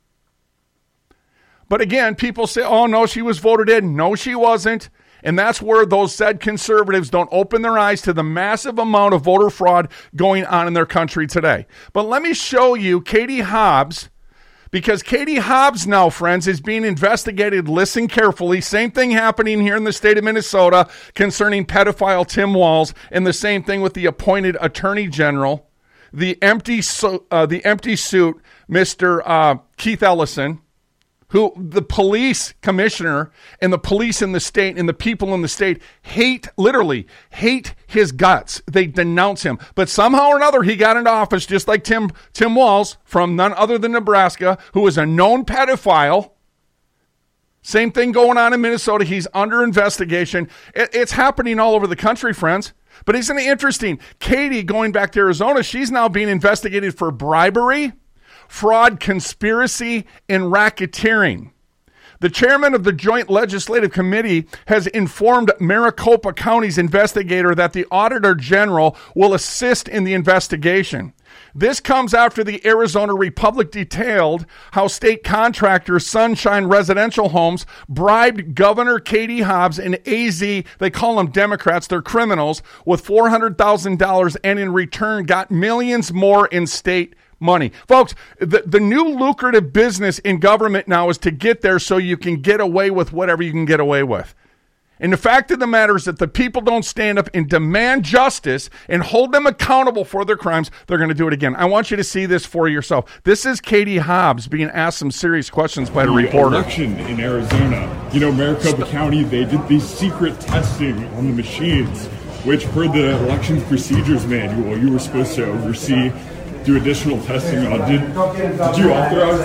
But again, people say, oh no, she was voted in. No, she wasn't. And that's where those said conservatives don't open their eyes to the massive amount of voter fraud going on in their country today. But let me show you Katie Hobbs, because Katie Hobbs now, friends, is being investigated. Listen carefully. Same thing happening here in the state of Minnesota concerning pedophile Tim Walz, and the same thing with the appointed attorney general, the empty, uh, the empty suit, Mister Uh, Keith Ellison, who the police commissioner and the police in the state and the people in the state hate, literally hate his guts. They denounce him. But somehow or another, he got into office just like Tim, Tim Walz from none other than Nebraska, who is a known pedophile. Same thing going on in Minnesota. He's under investigation. It, it's happening all over the country, friends. But isn't it interesting? Katie, going back to Arizona, she's now being investigated for bribery, fraud, conspiracy, and racketeering. The chairman of the Joint Legislative Committee has informed Maricopa County's investigator that the Auditor General will assist in the investigation. This comes after the Arizona Republic detailed how state contractor Sunshine Residential Homes bribed Governor Katie Hobbs and A Z, they call them Democrats, they're criminals, with four hundred thousand dollars, and in return got millions more in state money. Folks, the, the new lucrative business in government now is to get there so you can get away with whatever you can get away with. And the fact of the matter is that the people don't stand up and demand justice and hold them accountable for their crimes, they're going to do it again. I want you to see this for yourself. This is Katie Hobbs being asked some serious questions by the, the reporter. Election in Arizona, you know, Maricopa County, they did these secret testing on the machines, which per the elections procedures manual, you were supposed to oversee, do additional testing on. Did, did you authorize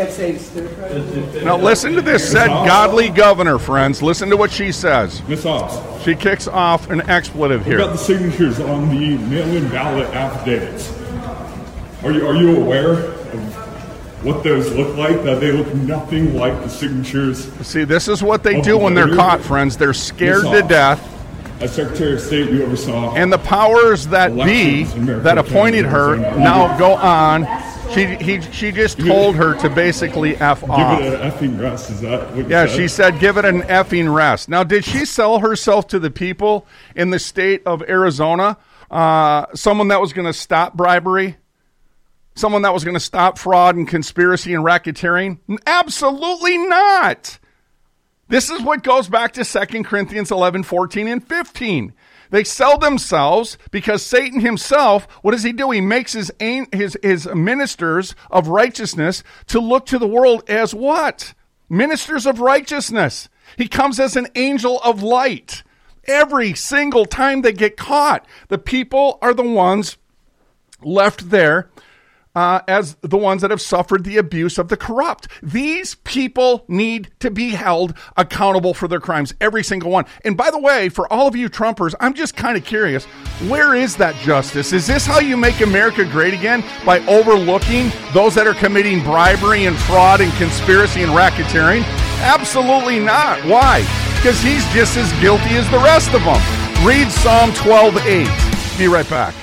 this? Now listen to this said godly governor, friends. Listen to what she says. Miss Hobbs. She kicks off an expletive here. What about the signatures on the mail-in ballot affidavits? Are you are you aware of what those look like? That they look nothing like the signatures. See, this is what they do when they're caught, friends. They're scared to death. As Secretary of State, you oversaw. And the powers that be that appointed her now go on. She he she just told her to basically F off. Give it an effing rest. Is that what you Yeah, said? she said give it an effing rest. Now, did she sell herself to the people in the state of Arizona? Uh, someone that was going to stop bribery? Someone that was going to stop fraud and conspiracy and racketeering? Absolutely not. This is what goes back to Second Corinthians eleven, fourteen, and fifteen. They sell themselves because Satan himself, what does he do? He makes his, his, his ministers of righteousness to look to the world as what? Ministers of righteousness. He comes as an angel of light. Every single time they get caught, the people are the ones left there uh, as the ones that have suffered the abuse of the corrupt. These people need to be held accountable for their crimes, every single one. And by the way, for all of you Trumpers, I'm just kind of curious, where is that justice? Is this how you make America great again? By overlooking those that are committing bribery and fraud and conspiracy and racketeering? Absolutely not. Why? Because he's just as guilty as the rest of them. Read Psalm twelve eight. Be right back.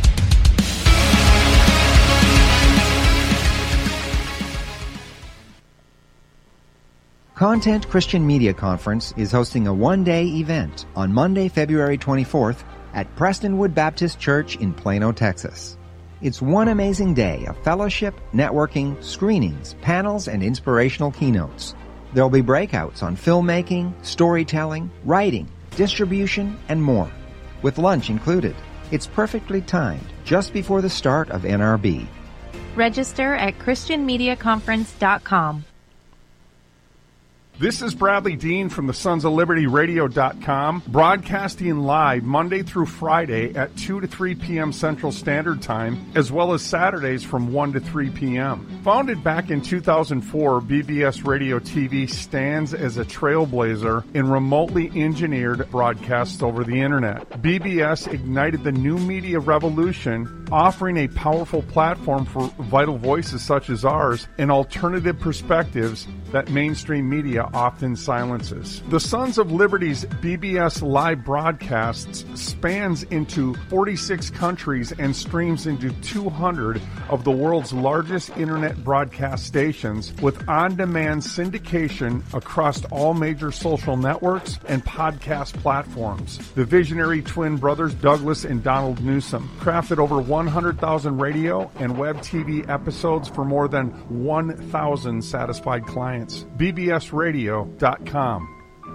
Content Christian Media Conference is hosting a one-day event on Monday, February twenty-fourth at Prestonwood Baptist Church in Plano, Texas. It's one amazing day of fellowship, networking, screenings, panels, and inspirational keynotes. There'll be breakouts on filmmaking, storytelling, writing, distribution, and more, with lunch included. It's perfectly timed, just before the start of N R B. Register at christian media conference dot com. This is Bradley Dean from the Sons of Liberty Radio dot com, broadcasting live Monday through Friday at two to three p.m. Central Standard Time, as well as Saturdays from one to three p.m. Founded back in two thousand four, B B S Radio T V stands as a trailblazer in remotely engineered broadcasts over the Internet. B B S ignited the new media revolution, offering a powerful platform for vital voices such as ours and alternative perspectives that mainstream media often silences. The Sons of Liberty's B B S live broadcasts spans into forty-six countries and streams into two hundred of the world's largest internet broadcast stations, with on-demand syndication across all major social networks and podcast platforms. The visionary twin brothers Douglas and Donald Newsom crafted over one hundred thousand radio and web T V episodes for more than one thousand satisfied clients. B B S radio dot com.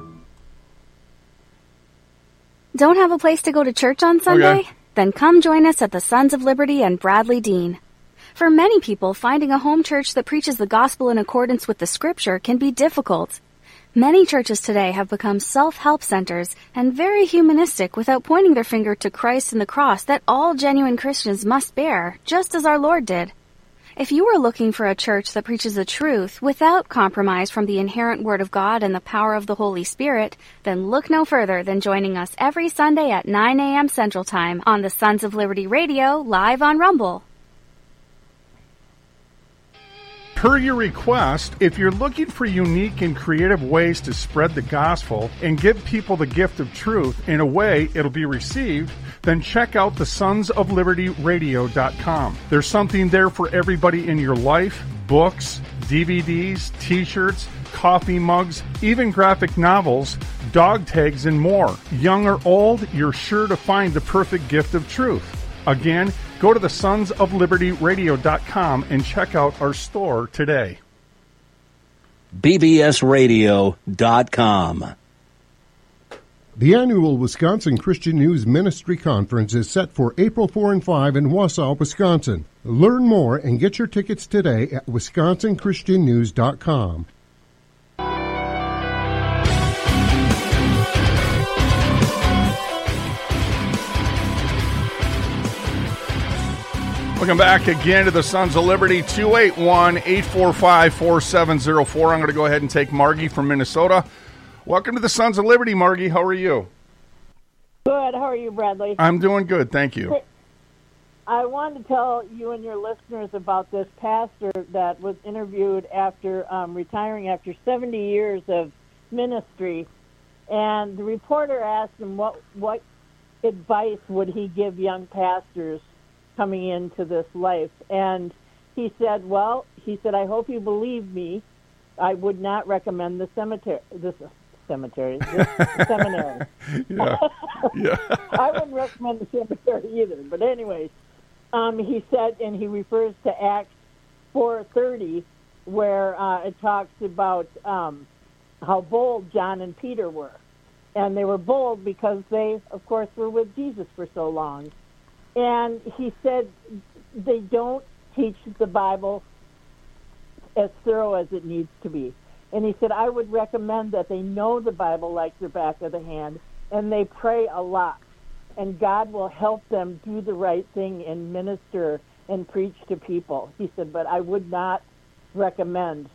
Don't have a place to go to church on Sunday? Okay. Then come join us at the Sons of Liberty and Bradley Dean. For many people, finding a home church that preaches the gospel in accordance with the scripture can be difficult. Many churches today have become self-help centers and very humanistic without pointing their finger to Christ and the cross that all genuine Christians must bear, just as our Lord did. If you are looking for a church that preaches the truth without compromise from the inherent Word of God and the power of the Holy Spirit, then look no further than joining us every Sunday at nine a.m. Central Time on the Sons of Liberty Radio, live on Rumble. Per your request, if you're looking for unique and creative ways to spread the gospel and give people the gift of truth in a way it'll be received, then check out the Sons of Liberty Radio dot com. There's something there for everybody in your life: books, D V Ds, t-shirts, coffee mugs, even graphic novels, dog tags, and more. Young or old, you're sure to find the perfect gift of truth. Again, go to the Sons of Liberty Radio dot com and check out our store today. B B S radio dot com. The annual Wisconsin Christian News Ministry Conference is set for April fourth and fifth in Wausau, Wisconsin. Learn more and get your tickets today at wisconsin christian news dot com. Welcome back again to the Sons of Liberty, two eight one, eight four five, four seven zero four. I'm going to go ahead and take Margie from Minnesota. Welcome to the Sons of Liberty, Margie. How are you? Good. How are you, Bradley? I'm doing good, thank you. I wanted to tell you and your listeners about this pastor that was interviewed after um, retiring after seventy years of ministry. And the reporter asked him what, what advice would he give young pastors coming into this life. And he said, well, he said, I hope you believe me. I would not recommend the cemetery, this cemetery, this seminary. Yeah. Yeah. I wouldn't recommend the cemetery either. But anyways, um, he said, and he refers to Acts four thirty, where uh, it talks about um, how bold John and Peter were. And they were bold because they, of course, were with Jesus for so long. And he said they don't teach the Bible as thorough as it needs to be. And he said, I would recommend that they know the Bible like the back of the hand, and they pray a lot. And God will help them do the right thing and minister and preach to people. He said, but I would not recommend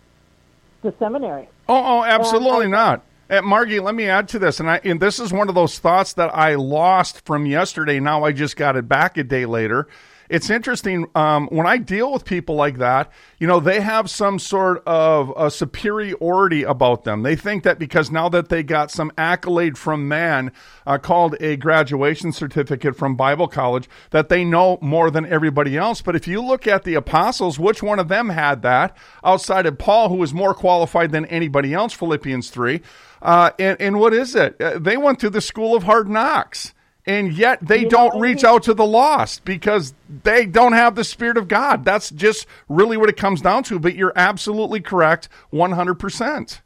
the seminary. Oh, oh, absolutely um, I, not. Uh, Margie, let me add to this, and, I, and this is one of those thoughts that I lost from yesterday. Now I just got it back a day later. It's interesting, um, when I deal with people like that, you know, they have some sort of a superiority about them. They think that because now that they got some accolade from man uh, called a graduation certificate from Bible college, that they know more than everybody else. But if you look at the apostles, which one of them had that outside of Paul, who was more qualified than anybody else, Philippians three? Uh, and, and what is it? Uh, they went through the school of hard knocks. And yet they you don't know, reach out to the lost because they don't have the Spirit of God. That's just really what it comes down to. But you're absolutely correct, one hundred percent.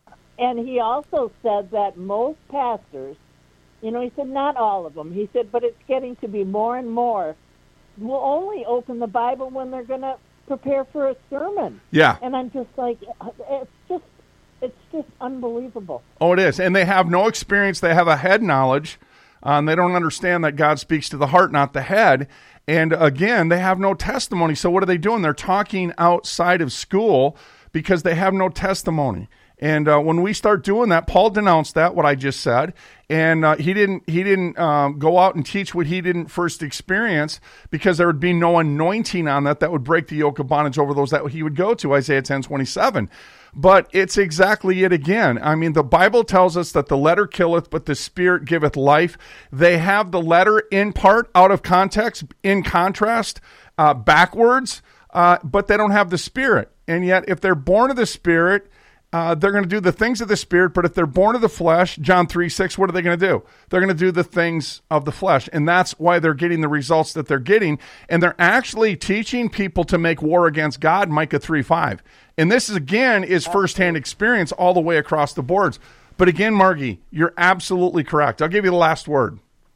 And he also said that most pastors, you know, he said not all of them. He said, but it's getting to be more and more, will only open the Bible when they're going to prepare for a sermon. Yeah. And I'm just like, it's just, it's just unbelievable. Oh, it is. And they have no experience. They have a head knowledge. Um, they don't understand that God speaks to the heart, not the head. And again, they have no testimony. So what are they doing? They're talking outside of school because they have no testimony. And uh, when we start doing that, Paul denounced that, what I just said, and uh, he didn't he didn't um, go out and teach what he didn't first experience because there would be no anointing on that that would break the yoke of bondage over those that he would go to, Isaiah ten twenty-seven. But it's exactly it again. I mean, the Bible tells us that the letter killeth, but the Spirit giveth life. They have the letter in part, out of context, in contrast, uh, backwards, uh, but they don't have the Spirit. And yet, if they're born of the Spirit, Uh, they're going to do the things of the Spirit, but if they're born of the flesh, John three six, what are they going to do? They're going to do the things of the flesh, and that's why they're getting the results that they're getting, and they're actually teaching people to make war against God, Micah three five. And this, is, again, is firsthand experience all the way across the boards. But again, Margie, you're absolutely correct. I'll give you the last word.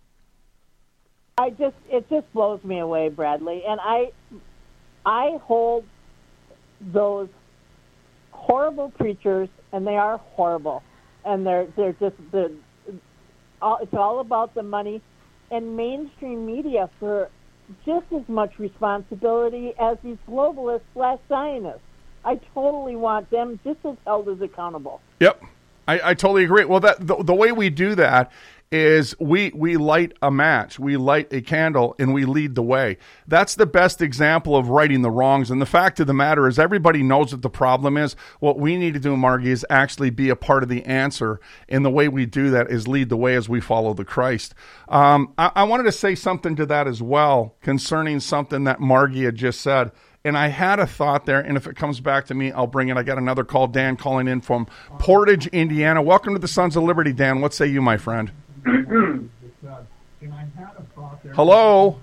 I just it just blows me away, Bradley, and I I hold those horrible preachers, and they are horrible, and they're they're just the it's all about the money, and mainstream media for just as much responsibility as these globalists slash Zionists. I totally want them just as held as accountable. Yep, I, I totally agree. Well, that the, the way we do that is we we light a match, we light a candle, and we lead the way. That's the best example of righting the wrongs. And the fact of the matter is everybody knows what the problem is. What we need to do, Margie, is actually be a part of the answer. And the way we do that is lead the way as we follow the Christ. Um, I, I wanted to say something to that as well concerning something that Margie had just said. And I had a thought there, and if it comes back to me, I'll bring it. I got another call, Dan calling in from Portage, Indiana. Welcome to the Sons of Liberty, Dan. What say you, my friend? Hello?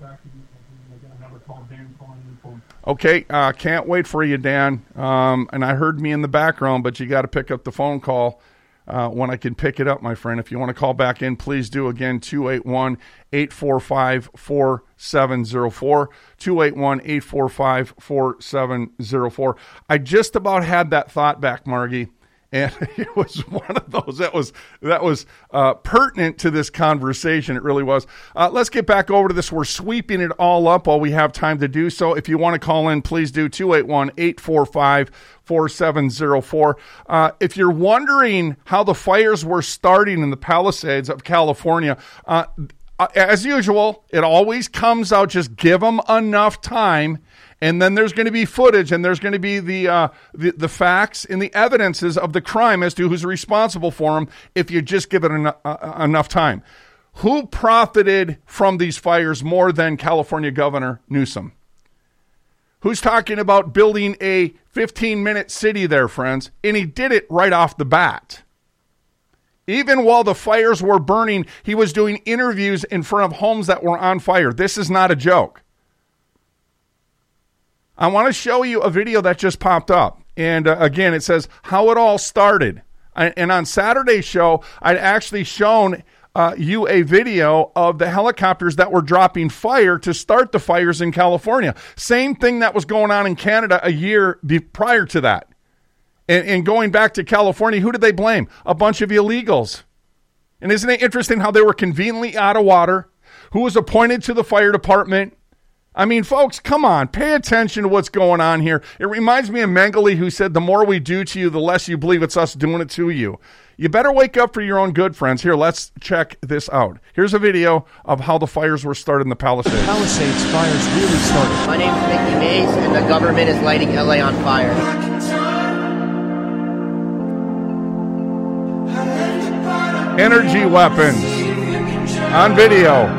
Okay, uh, can't wait for you, Dan. Um, and I heard me in the background, but you got to pick up the phone call uh, when I can pick it up, my friend. If you want to call back in, please do. Again, two eight one, eight four five, four seven zero four, two eight one, eight four five, four seven zero four. I just about had that thought back, Margie. And it was one of those that was that was uh, pertinent to this conversation. It really was. Uh, let's get back over to this. We're sweeping it all up while we have time to do so. If you want to call in, please do. two eight one, eight four five, four seven zero four. Uh, if you're wondering how the fires were starting in the Palisades of California, uh, as usual, it always comes out. Just give them enough time. And then there's going to be footage, and there's going to be the, uh, the the facts and the evidences of the crime as to who's responsible for them if you just give it en- uh, enough time. Who profited from these fires more than California Governor Newsom? Who's talking about building a fifteen-minute city there, friends? And he did it right off the bat. Even while the fires were burning, he was doing interviews in front of homes that were on fire. This is not a joke. I want to show you a video that just popped up. And uh, again, it says how it all started. I, and on Saturday's show, I'd actually shown uh, you a video of the helicopters that were dropping fire to start the fires in California. Same thing that was going on in Canada a year be- prior to that. And, and going back to California, who did they blame? A bunch of illegals. And isn't it interesting how they were conveniently out of water? Who was appointed to the fire department? I mean, folks, come on, pay attention to what's going on here. It reminds me of Mengele, who said, the more we do to you, the less you believe it's us doing it to you. You better wake up for your own good, friends. Here, let's check this out. Here's a video of how the fires were started in the Palisades. The Palisades fires really started. My name is Mickey Mays, and the government is lighting L A on fire. Energy weapons on video.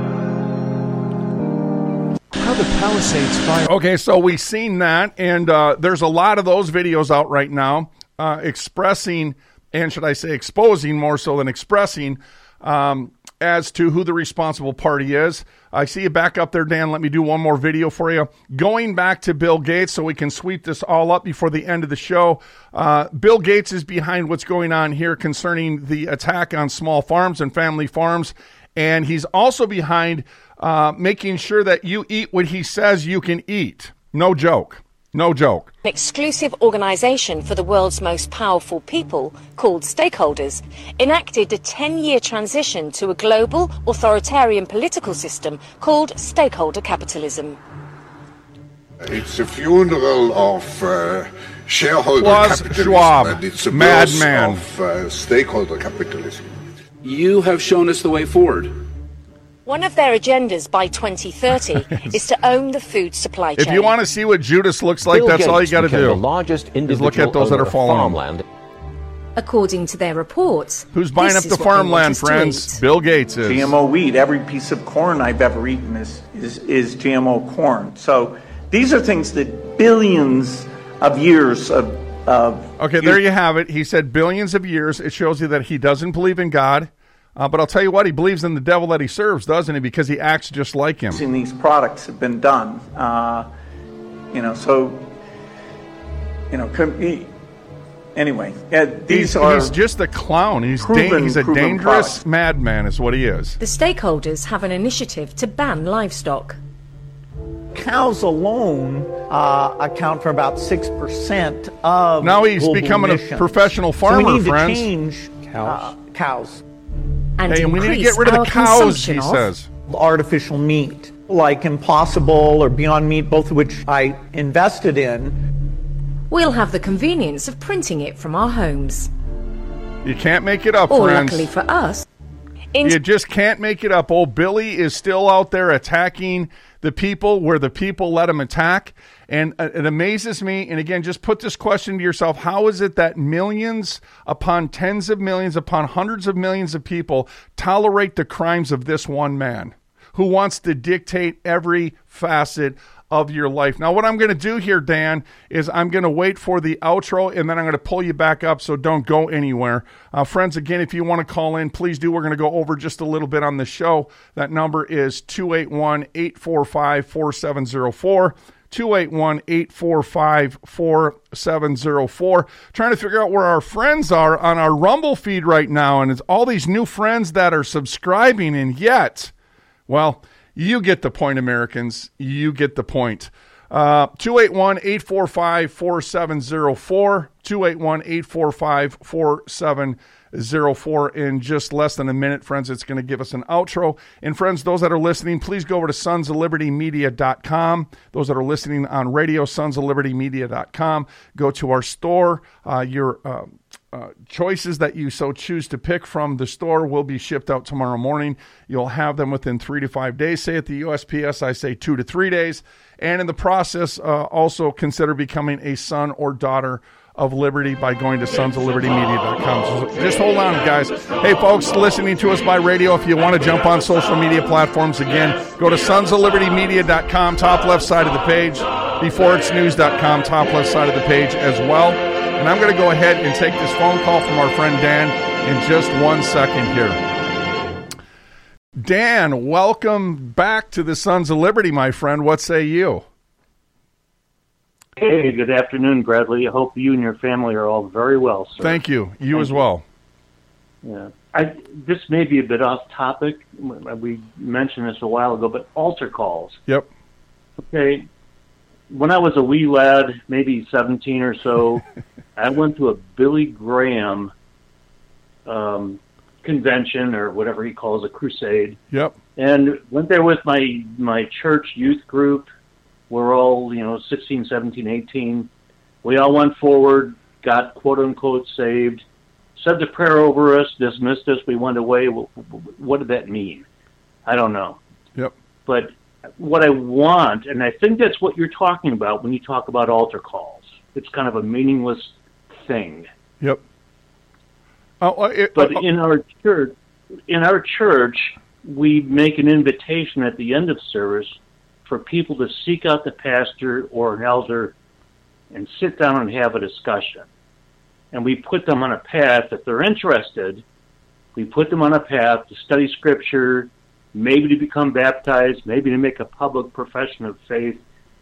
How the Palisades fire. Okay, so we've seen that, and uh, there's a lot of those videos out right now uh, expressing, and should I say exposing more so than expressing, um, as to who the responsible party is. I see you back up there, Dan. Let me do one more video for you. Going back to Bill Gates so we can sweep this all up before the end of the show. Uh, Bill Gates is behind what's going on here concerning the attack on small farms and family farms, and he's also behind Uh, making sure that you eat what he says you can eat. No joke. No joke. An exclusive organization for the world's most powerful people, called Stakeholders, enacted a ten-year transition to a global authoritarian political system called stakeholder capitalism. It's a funeral of uh, shareholder Klaus capitalism, Schwab, and it's a madman. birth of uh, stakeholder capitalism. You have shown us the way forward. One of their agendas by twenty thirty is to own the food supply chain. If you want to see what Judas looks like, Bill that's Gates all you got to do. The largest is look at those that are falling. Farmland. According to their reports, who's buying up the farmland, friends? Bill Gates is. G M O wheat. Every piece of corn I've ever eaten is, is, is G M O corn. So these are things that billions of years of... of okay, there you have it. He said billions of years. It shows you that he doesn't believe in God. Uh, but I'll tell you what, he believes in the devil that he serves, doesn't he? Because he acts just like him. These products have been done. Uh, you know, so, you know, he, anyway, uh, these he's, are... He's just a clown. He's, proven, da- he's a dangerous products. madman is what he is. The stakeholders have an initiative to ban livestock. Cows alone uh, account for about six percent of Now he's global becoming emissions. a professional farmer, so we need friends. to change cows. Uh, cows. And hey, and we need to get rid of the cows, he says. Artificial meat, like Impossible or Beyond Meat, both of which I invested in. We'll have the convenience of printing it from our homes. You can't make it up, or friends. luckily for us. You just can't make it up. Old Billy is still out there attacking the people where the people let him attack. And it amazes me. And again, just put this question to yourself. How is it that millions upon tens of millions upon hundreds of millions of people tolerate the crimes of this one man who wants to dictate every facet of your life? Now, what I'm going to do here, Dan, is I'm going to wait for the outro, and then I'm going to pull you back up, so don't go anywhere. Uh, friends, again, if you want to call in, please do. We're going to go over just a little bit on the show. That number is two eight one, eight four five, four seven zero four. two eight one, eight four five, four seven zero four. Trying to figure out where our friends are on our Rumble feed right now, and it's all these new friends that are subscribing, and yet, well, you get the point, Americans. You get the point. Uh, two eight one, eight four five, four seven zero four. two eight one, eight four five, four seven zero four. In just less than a minute, friends, it's going to give us an outro. And friends, those that are listening, please go over to sons of liberty media dot com. Those that are listening on radio, sons of liberty media dot com. Go to our store. Uh, your uh, uh, choices that you so choose to pick from the store will be shipped out tomorrow morning. You'll have them within three to five days. Say at the U S P S, I say two to three days. And in the process, uh, also consider becoming a son or daughter of Liberty by going to sons of liberty media dot com. So just hold on, guys. Hey, folks, listening to us by radio, if you want to jump on social media platforms, again, go to sons of liberty media dot com, top left side of the page, before it's news dot com, top left side of the page as well. And I'm going to go ahead and take this phone call from our friend Dan in just one second here. Dan, welcome back to the Sons of Liberty, my friend. What say you? Hey, good afternoon, Bradley. I hope you and your family are all very well, sir. Thank you. You Thank as well. Yeah. I, this may be a bit off topic. We mentioned this a while ago, but altar calls. Yep. Okay. When I was a wee lad, maybe seventeen or so, I went to a Billy Graham um, convention or whatever he calls a crusade. Yep. And went there with my, my church youth group. We're all, you know, sixteen, seventeen, eighteen. We all went forward, got quote-unquote saved, said the prayer over us, dismissed us, we went away. What did that mean? I don't know. Yep. But what I want, and I think that's what you're talking about when you talk about altar calls. It's kind of a meaningless thing. Yep. Oh, it, but uh, in our church, in our church, we make an invitation at the end of service for people to seek out the pastor or an elder and sit down and have a discussion. And we put them on a path, if they're interested, we put them on a path to study Scripture, maybe to become baptized, maybe to make a public profession of faith.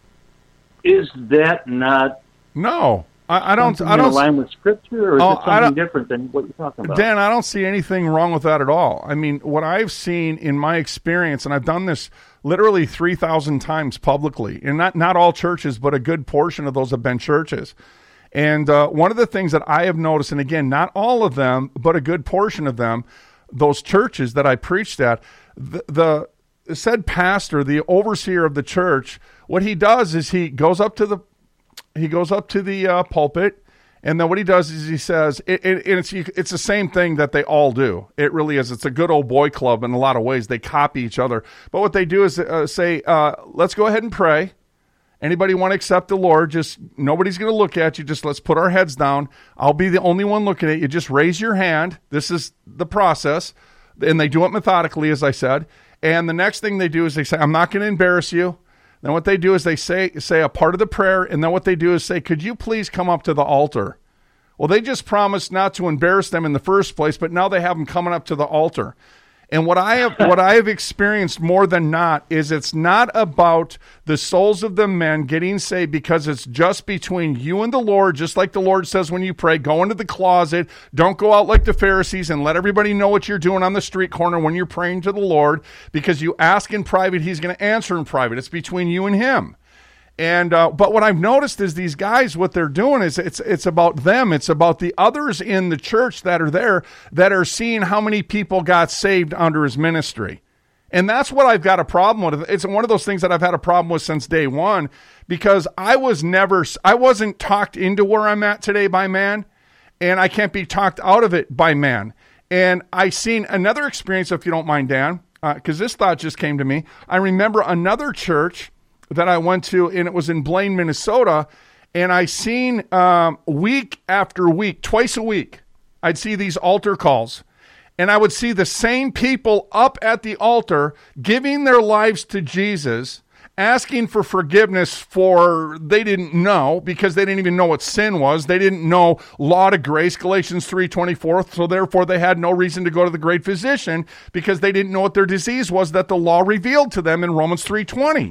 Is that not... No. I, I don't. I don't in line with Scripture, or is oh, it something different than what you're talking about? Dan, I don't see anything wrong with that at all. I mean, what I've seen in my experience, and I've done this literally three thousand times publicly, and not not all churches, but a good portion of those have been churches. And uh, one of the things that I have noticed, and again, not all of them, but a good portion of them, those churches that I preached at, the, the said pastor, the overseer of the church, what he does is he goes up to the He goes up to the uh, pulpit, and then what he does is he says, it, it, it's it's the same thing that they all do. It really is. It's a good old boy club in a lot of ways. They copy each other. But what they do is uh, say, uh, let's go ahead and pray. Anybody want to accept the Lord? Just nobody's going to look at you. Just let's put our heads down. I'll be the only one looking at you. Just raise your hand. This is the process. And they do it methodically, as I said. And the next thing they do is they say, I'm not going to embarrass you. Then what they do is they say say a part of the prayer, and then what they do is say, could you please come up to the altar? Well, they just promised not to embarrass them in the first place, but now they have them coming up to the altar. And what I have what I have experienced more than not is it's not about the souls of the men getting saved, because it's just between you and the Lord, just like the Lord says when you pray, go into the closet, don't go out like the Pharisees and let everybody know what you're doing on the street corner when you're praying to the Lord, because you ask in private, he's going to answer in private. It's between you and him. And uh, but what I've noticed is these guys, what they're doing is it's it's about them. It's about the others in the church that are there that are seeing how many people got saved under his ministry. And that's what I've got a problem with. It's one of those things that I've had a problem with since day one, because I was never, I wasn't talked into where I'm at today by man, and I can't be talked out of it by man. And I seen another experience, if you don't mind, Dan, because uh, this thought just came to me. I remember another church that I went to, and it was in Blaine, Minnesota, and I seen um, week after week, twice a week, I'd see these altar calls, and I would see the same people up at the altar giving their lives to Jesus, asking for forgiveness for they didn't know, because they didn't even know what sin was. They didn't know law to grace, Galatians three twenty-four, so therefore they had no reason to go to the great physician, because they didn't know what their disease was that the law revealed to them in Romans three twenty.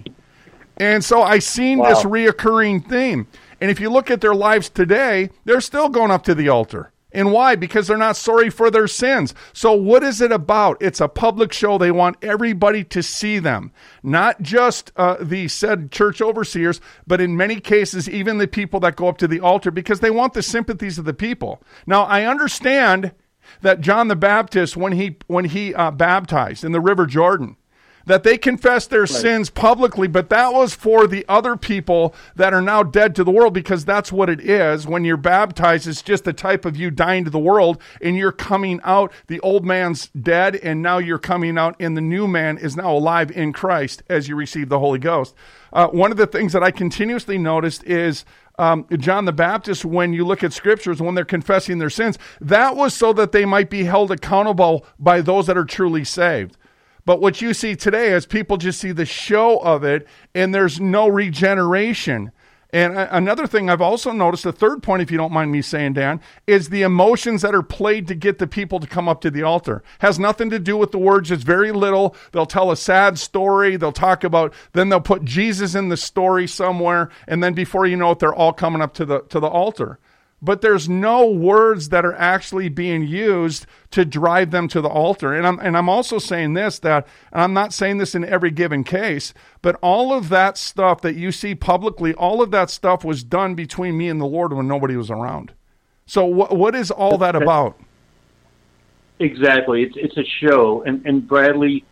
And so I seen wow. this reoccurring theme. And if you look at their lives today, they're still going up to the altar. And why? Because they're not sorry for their sins. So what is it about? It's a public show. They want everybody to see them. Not just uh, the said church overseers, but in many cases, even the people that go up to the altar, because they want the sympathies of the people. Now, I understand that John the Baptist, when he, when he uh, baptized in the River Jordan, that they confessed their right. sins publicly, but that was for the other people that are now dead to the world, because that's what it is. When you're baptized, it's just the type of you dying to the world, and you're coming out, the old man's dead, and now you're coming out, and the new man is now alive in Christ as you receive the Holy Ghost. Uh, one of the things that I continuously noticed is Um, John the Baptist, when you look at scriptures, when they're confessing their sins, that was so that they might be held accountable by those that are truly saved. But what you see today is people just see the show of it, and there's no regeneration. And another thing I've also noticed, a third point, if you don't mind me saying, Dan, is the emotions that are played to get the people to come up to the altar. Has nothing to do with the words. It's very little. They'll tell a sad story. They'll talk about, then they'll put Jesus in the story somewhere, and then before you know it, they're all coming up to the to the altar. But there's no words that are actually being used to drive them to the altar. And I'm and I'm also saying this, that, and I'm not saying this in every given case, but all of that stuff that you see publicly, all of that stuff was done between me and the Lord when nobody was around. So what what is all that about? Exactly. It's it's a show. And, and Bradley,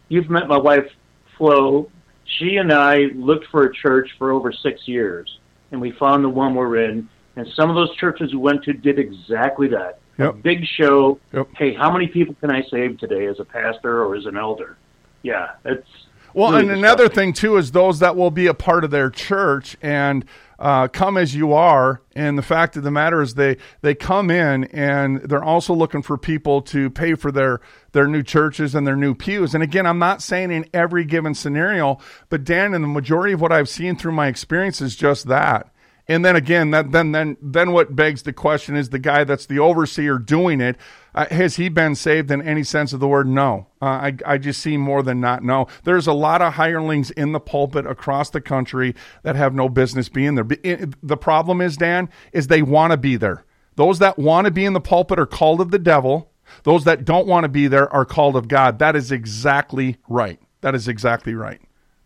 you've met my wife, Flo. She and I looked for a church for over six years, and we found the one we're in. And some of those churches we went to did exactly that. Yep. A big show. Yep. Hey, how many people can I save today as a pastor or as an elder? Yeah, it's well. really And another thing too is those that will be a part of their church and uh, come as you are. And the fact of the matter is, they they come in and they're also looking for people to pay for their their new churches and their new pews. And again, I'm not saying in every given scenario, but Dan, in the majority of what I've seen through my experience is just that. And then again, that, then then then what begs the question is the guy that's the overseer doing it, uh, has he been saved in any sense of the word? No. Uh, I, I just see more than not no. There's a lot of hirelings in the pulpit across the country that have no business being there. The problem is, Dan, is they want to be there. Those that want to be in the pulpit are called of the devil. Those that don't want to be there are called of God. That is exactly right. That is exactly right.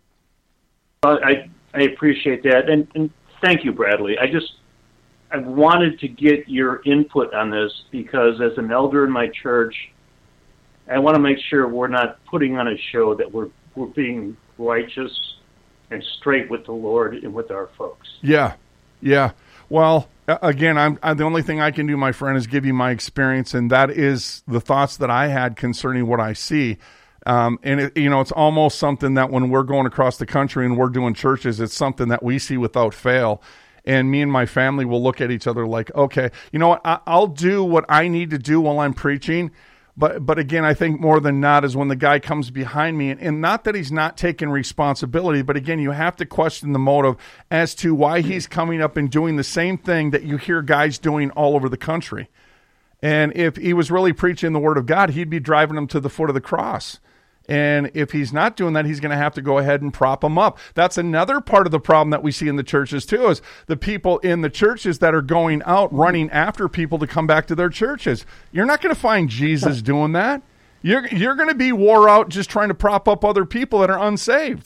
Uh, I I appreciate that. And, and thank you, Bradley. I just, I wanted to get your input on this because as an elder in my church, I want to make sure we're not putting on a show, that we're we're being righteous and straight with the Lord and with our folks. Yeah, yeah. Well, again, I'm, I'm the only thing I can do, my friend, is give you my experience, and that is the thoughts that I had concerning what I see. Um, and, it, you know, it's almost something that when we're going across the country and we're doing churches, it's something that we see without fail. And me and my family will look at each other like, okay, you know what, I, I'll do what I need to do while I'm preaching. But but again, I think more than not is when the guy comes behind me, and, and not that he's not taking responsibility, but again, you have to question the motive as to why he's coming up and doing the same thing that you hear guys doing all over the country. And if he was really preaching the word of God, he'd be driving them to the foot of the cross. And if he's not doing that, he's going to have to go ahead and prop them up. That's another part of the problem that we see in the churches too, is the people in the churches that are going out running after people to come back to their churches. You're not going to find Jesus doing that. You're, you're going to be wore out just trying to prop up other people that are unsaved.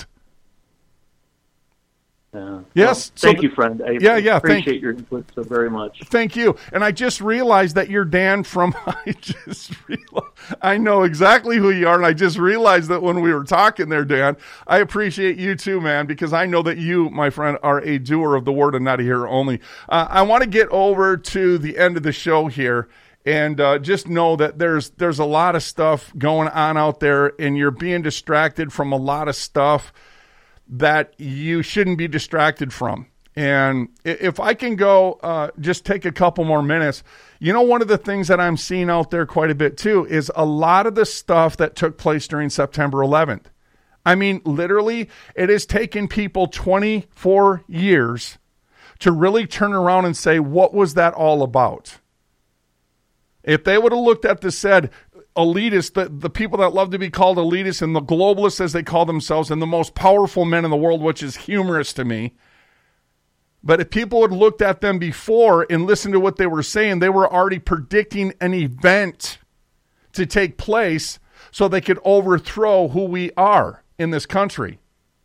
Uh, yes. Well, thank so you, friend. I yeah, yeah, appreciate thank, your input so very much. Thank you. And I just realized that you're Dan from, I just realized, I know exactly who you are. And I just realized that when we were talking there, Dan, I appreciate you too, man, because I know that you, my friend, are a doer of the word and not a hearer only. Uh, I want to get over to the end of the show here. And uh, just know that there's there's a lot of stuff going on out there, and you're being distracted from a lot of stuff that you shouldn't be distracted from. And if I can go uh, just take a couple more minutes, you know, one of the things that I'm seeing out there quite a bit too is a lot of the stuff that took place during September eleventh. I mean, literally, it has taken people twenty-four years to really turn around and say, what was that all about? If they would have looked at this, said, elitists, the, the people that love to be called elitists and the globalists, as they call themselves, and the most powerful men in the world, which is humorous to me. But if people had looked at them before and listened to what they were saying, they were already predicting an event to take place so they could overthrow who we are in this country.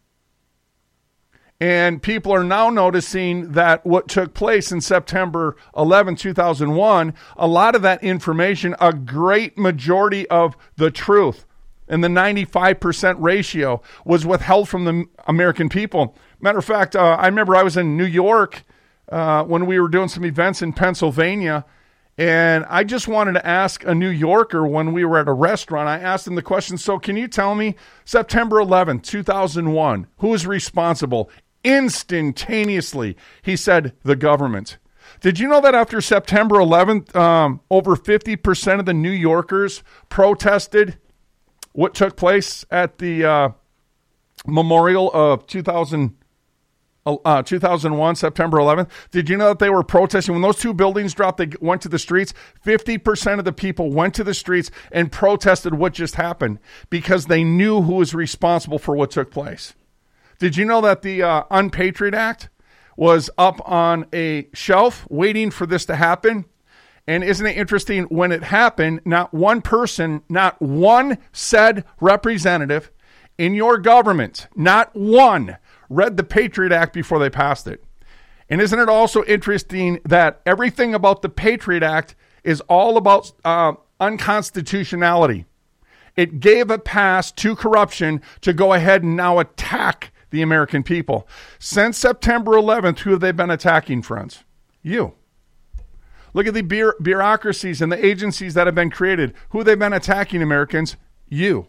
And people are now noticing that what took place in September eleventh, two thousand one, a lot of that information, a great majority of the truth, and the ninety-five percent ratio was withheld from the American people. Matter of fact, uh, I remember I was in New York uh, when we were doing some events in Pennsylvania, and I just wanted to ask a New Yorker when we were at a restaurant, I asked him the question, so can you tell me, September eleventh, two thousand one, who is responsible? Instantaneously, he said, the government. Did you know that after September eleventh, um, over fifty percent of the New Yorkers protested what took place at the uh, memorial of two thousand, uh, two thousand one, September eleventh? Did you know that they were protesting? When those two buildings dropped, they went to the streets. fifty percent of the people went to the streets and protested what just happened because they knew who was responsible for what took place. Did you know that the uh, Unpatriot Act was up on a shelf waiting for this to happen? And isn't it interesting, when it happened, not one person, not one said representative in your government, not one, read the Patriot Act before they passed it. And isn't it also interesting that everything about the Patriot Act is all about uh, unconstitutionality? It gave a pass to corruption to go ahead and now attack the American people. Since September eleventh, who have they been attacking, friends? You. Look at the bu- bureaucracies and the agencies that have been created. Who have they been attacking, Americans? You.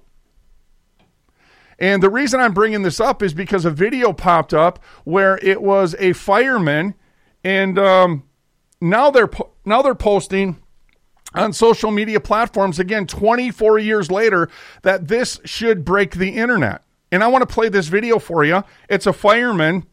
And the reason I'm bringing this up is because a video popped up where it was a fireman, and um, now they're po- now they're posting on social media platforms, again, twenty-four years later, that this should break the internet. And I want to play this video for you. It's a fireman,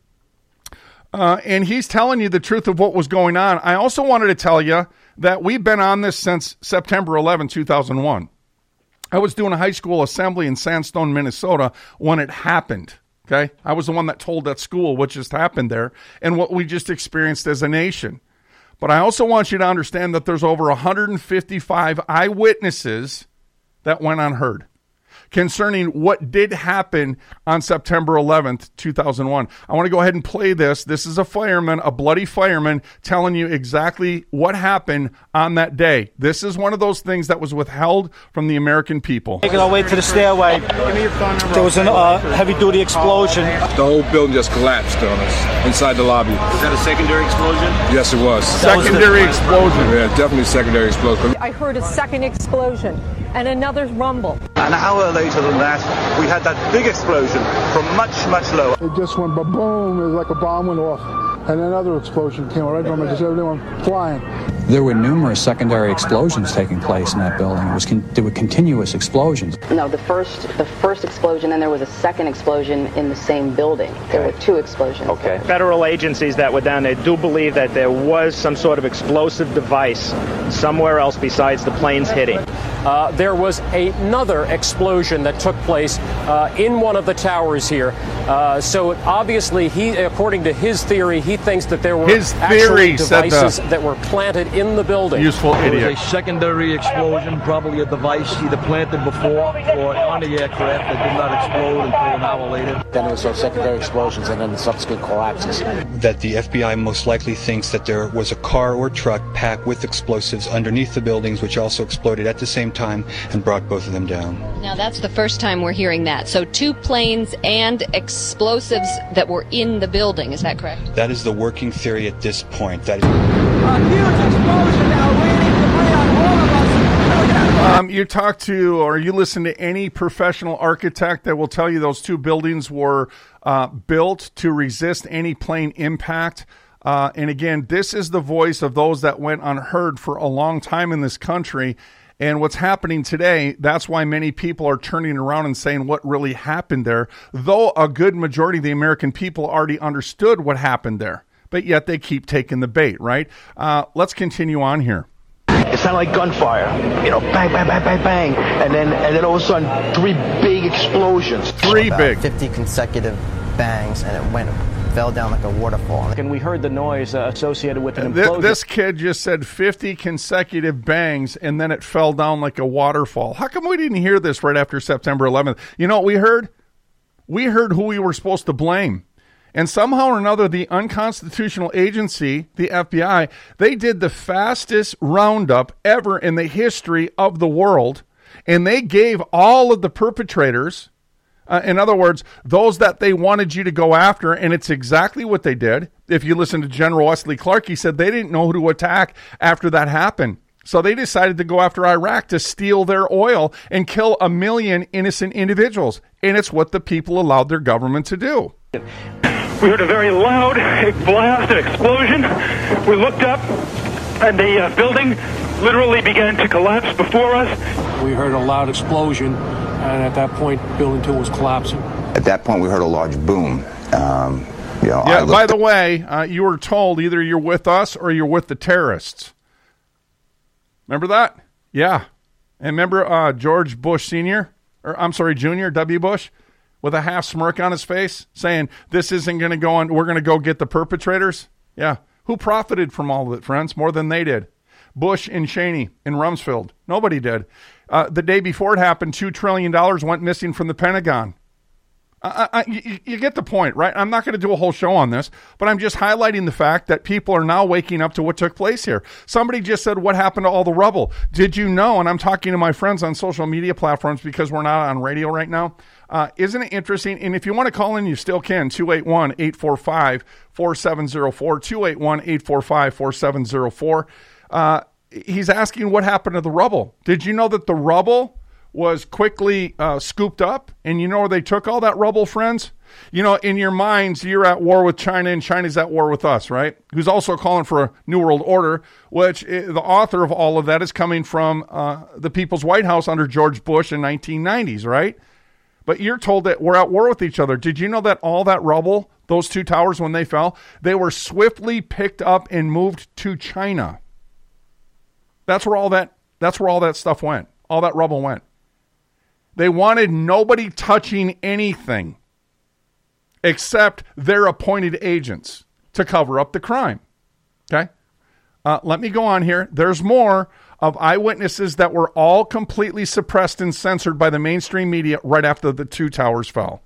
uh, and he's telling you the truth of what was going on. I also wanted to tell you that we've been on this since September eleventh, two thousand one. I was doing a high school assembly in Sandstone, Minnesota when it happened. Okay, I was the one that told that school what just happened there and what we just experienced as a nation. But I also want you to understand that there's over one hundred fifty-five eyewitnesses that went unheard concerning what did happen on September eleventh, two thousand one. I want to go ahead and play this. This is a fireman, a bloody fireman, telling you exactly what happened on that day. This is one of those things that was withheld from the American people. Making our way to the stairway, there was a uh, heavy-duty explosion. The whole building just collapsed on us inside the lobby. Was that a secondary explosion? Yes, it was. Secondary was explosion. Yeah, definitely secondary explosion. I heard a second explosion and another rumble. An hour later than that, we had that big explosion from much, much lower. It just went ba-boom, it was like a bomb went off. And another explosion came right from it, just everyone flying. There were numerous secondary explosions taking place in that building. It was con- there were continuous explosions. No, the first the first explosion, and there was a second explosion in the same building. There were two explosions. Okay. Federal agencies that were down there do believe that there was some sort of explosive device somewhere else besides the planes hitting. Uh, there was another explosion that took place uh, in one of the towers here. Uh, so obviously, he, according to his theory, he thinks that there were his actually theory devices said the that were planted in the building. Useful There idiot. was a secondary explosion, probably a device either planted before or on the aircraft that did not explode until an hour later. Then there was some secondary explosions and then the subsequent collapses. That the F B I most likely thinks that there was a car or truck packed with explosives underneath the buildings, which also exploded at the same time and brought both of them down. Now that's the first time we're hearing that. So two planes and explosives that were in the building, is that correct? That is the working theory at this point. That is A huge explosion now raining debris on all of us. Um, you talk to or you listen to any professional architect that will tell you those two buildings were uh, built to resist any plane impact. Uh, and again, this is the voice of those that went unheard for a long time in this country. And what's happening today, that's why many people are turning around and saying what really happened there, though a good majority of the American people already understood what happened there. But yet they keep taking the bait, right? Uh, let's continue on here. It sounded like gunfire, you know, bang, bang, bang, bang, bang, and then and then all of a sudden, three big explosions. Three About big. fifty consecutive bangs, and it went fell down like a waterfall. And we heard the noise uh, associated with an Th- implosion. This kid just said fifty consecutive bangs, and then it fell down like a waterfall. How come we didn't hear this right after September eleventh? You know what we heard? We heard who we were supposed to blame. And somehow or another, the unconstitutional agency, the F B I, they did the fastest roundup ever in the history of the world. And they gave all of the perpetrators, uh, in other words, those that they wanted you to go after, and it's exactly what they did. If you listen to General Wesley Clark, he said they didn't know who to attack after that happened. So they decided to go after Iraq to steal their oil and kill a million innocent individuals. And it's what the people allowed their government to do. We heard a very loud blast, an explosion. We looked up, and the uh, building literally began to collapse before us. We heard a loud explosion, and at that point, building two was collapsing. At that point, we heard a large boom. Um, you know, yeah, by the way, uh, you were told either you're with us or you're with the terrorists. Remember that? Yeah. And remember uh, George Bush Senior, or I'm sorry, Junior, W. Bush, with a half smirk on his face, saying, this isn't going to go on, we're going to go get the perpetrators? Yeah. Who profited from all of it, friends? More than they did. Bush and Cheney in Rumsfeld. Nobody did. Uh, the day before it happened, two trillion dollars went missing from the Pentagon. I, I, you, you get the point, right? I'm not going to do a whole show on this, but I'm just highlighting the fact that people are now waking up to what took place here. Somebody just said, what happened to all the rubble? Did you know, and I'm talking to my friends on social media platforms because we're not on radio right now, uh, isn't it interesting? And if you want to call in, you still can, two eight one, eight four five, four seven zero four, two eight one, eight four five, four seven zero four. Uh, he's asking what happened to the rubble. Did you know that the rubble was quickly uh, scooped up? And you know where they took all that rubble, friends? You know, in your minds, you're at war with China and China's at war with us, right? Who's also calling for a New World Order, which uh, the author of all of that is coming from uh, the People's White House under George Bush in nineteen nineties, right? But you're told that we're at war with each other. Did you know that all that rubble, those two towers, when they fell, they were swiftly picked up and moved to China? That's where all that, that's where all that stuff went. All that rubble went. They wanted nobody touching anything except their appointed agents to cover up the crime. Okay? Uh, let me go on here. There's more of eyewitnesses that were all completely suppressed and censored by the mainstream media right after the two towers fell.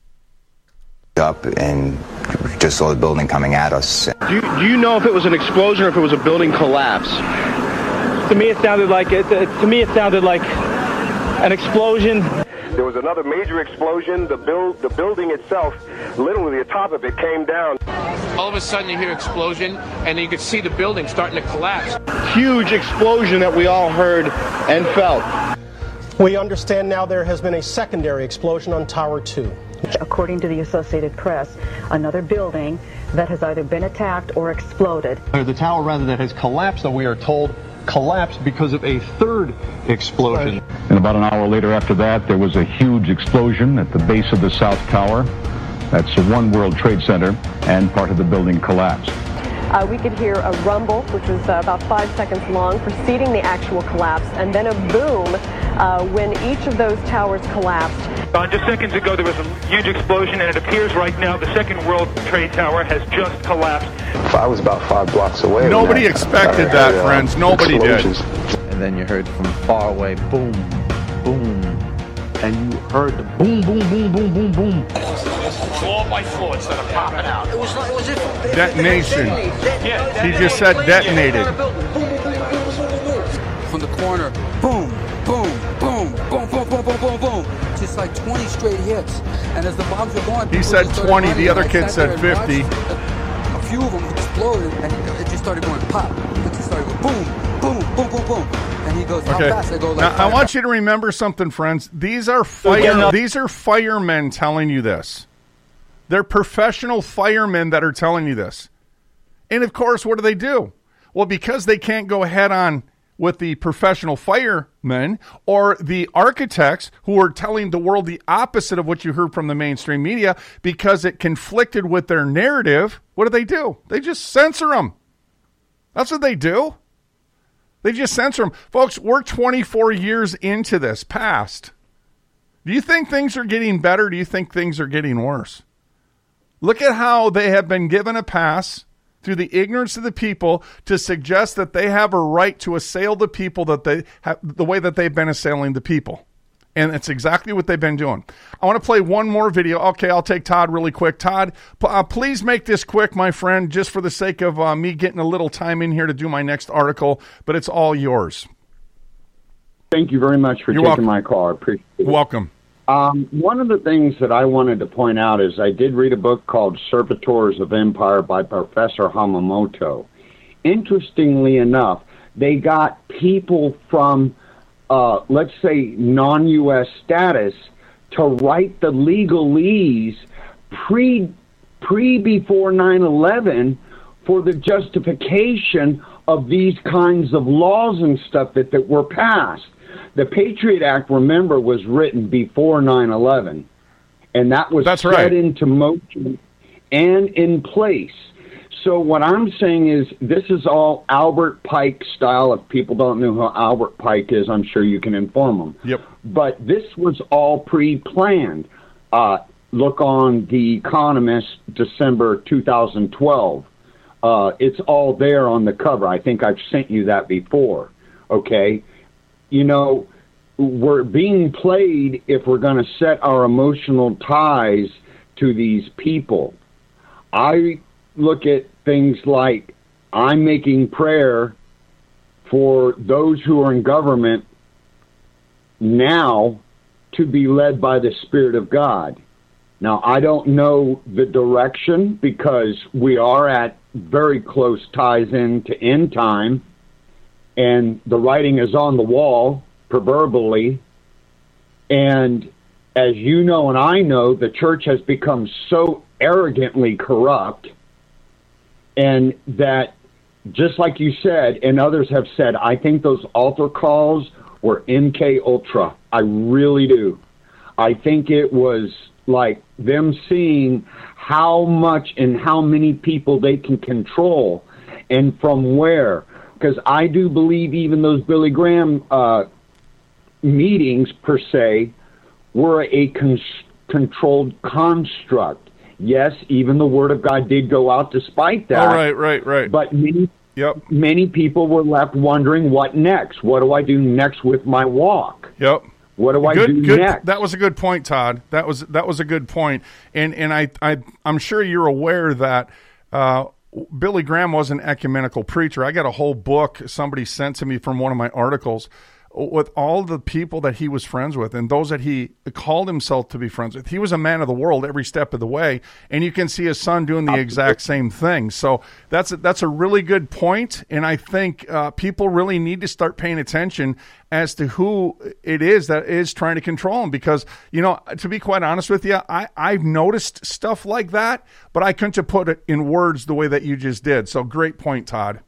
Up and just saw the building coming at us. Do you, do you know if it was an explosion or if it was a building collapse? To me, it sounded like it. To me, it sounded like an explosion. There was another major explosion. The build, the building itself, literally the top of it came down. All of a sudden you hear explosion, and then you could see the building starting to collapse. Huge explosion that we all heard and felt. We understand now there has been a secondary explosion on Tower two. According to the Associated Press, another building that has either been attacked or exploded. The tower, rather, that has collapsed, though we are told, collapsed because of a third explosion. And about an hour later after that, there was a huge explosion at the base of the South Tower. That's the One World Trade Center, and part of the building collapsed. Uh, we could hear a rumble, which was uh, about five seconds long, preceding the actual collapse, and then a boom uh, when each of those towers collapsed. Uh, just seconds ago, there was a huge explosion, and it appears right now the Second World Trade Tower has just collapsed. I was about five blocks away. Nobody expected that, that friends. Nobody explosions. did. And then you heard from far away, boom, boom, and you heard the boom, boom, boom, boom, boom, boom. Floor by floor, instead of popping out. It was like, it was if detonation. Yeah, he just said detonated. From the corner, boom, boom, boom, boom, boom, boom, boom, boom, boom. Just like twenty straight hits. And as the bombs were going, he said twenty. The other kid said fifty. A few of them exploded, and it just started going pop. It just started going boom, boom, boom, boom, boom. And he goes, how okay. fast? I go like. Now, I want you to remember something, friends. These are fire. These are firemen telling you this. They're professional firemen that are telling you this. And of course, what do they do? Well, because they can't go head on with the professional firemen or the architects who are telling the world the opposite of what you heard from the mainstream media because it conflicted with their narrative, what do they do? They just censor them. That's what they do. They just censor them. Folks, we're twenty-four years into this, past. Do you think things are getting better? Do you think things are getting worse? Look at how they have been given a pass through the ignorance of the people to suggest that they have a right to assail the people that they have, the way that they've been assailing the people. And it's exactly what they've been doing. I want to play one more video. Okay, I'll take Todd really quick. Todd, uh, please make this quick, my friend, just for the sake of uh, me getting a little time in here to do my next article, but it's all yours. Thank you very much for You're taking welcome. my call. I appreciate it. Welcome. Um, one of the things that I wanted to point out is I did read a book called Servitors of Empire by Professor Hamamoto. Interestingly enough, they got people from, uh, let's say, non-U S status to write the legalese pre, pre before nine eleven for the justification of these kinds of laws and stuff that, that were passed. The Patriot Act, remember, was written before nine eleven, and that was That's set right. into motion and in place. So what I'm saying is this is all Albert Pike style. If people don't know who Albert Pike is, I'm sure you can inform them. Yep. But this was all pre-planned. Uh, look on The Economist, December two thousand twelve. Uh, it's all there on the cover. I think I've sent you that before, okay? You know, we're being played if we're going to set our emotional ties to these people. I look at things like I'm making prayer for those who are in government now to be led by the Spirit of God. Now, I don't know the direction because we are at very close ties into end time, and the writing is on the wall, proverbially. And as you know and I know, the church has become so arrogantly corrupt, and that, just like you said, and others have said, I think those altar calls were M K Ultra. I really do. I think it was like them seeing how much and how many people they can control and from where. Because I do believe even those Billy Graham uh, meetings, per se, were a con- controlled construct. Yes, even the Word of God did go out despite that. Oh, right, right, right. But many, yep. many people were left wondering, what next? What do I do next with my walk? Yep. What do I good, do good, next? That was a good point, Todd. That was that was a good point. And and I, I I'm sure you're aware that uh, Billy Graham was an ecumenical preacher. I got a whole book somebody sent to me from one of my articles with all the people that he was friends with and those that he called himself to be friends with. He was a man of the world every step of the way, and you can see his son doing the exact same thing. So that's a, that's a really good point, and I think uh, people really need to start paying attention as to who it is that is trying to control him. Because, you know, to be quite honest with you, I, I've noticed stuff like that, but I couldn't have put it in words the way that you just did. So great point, Todd.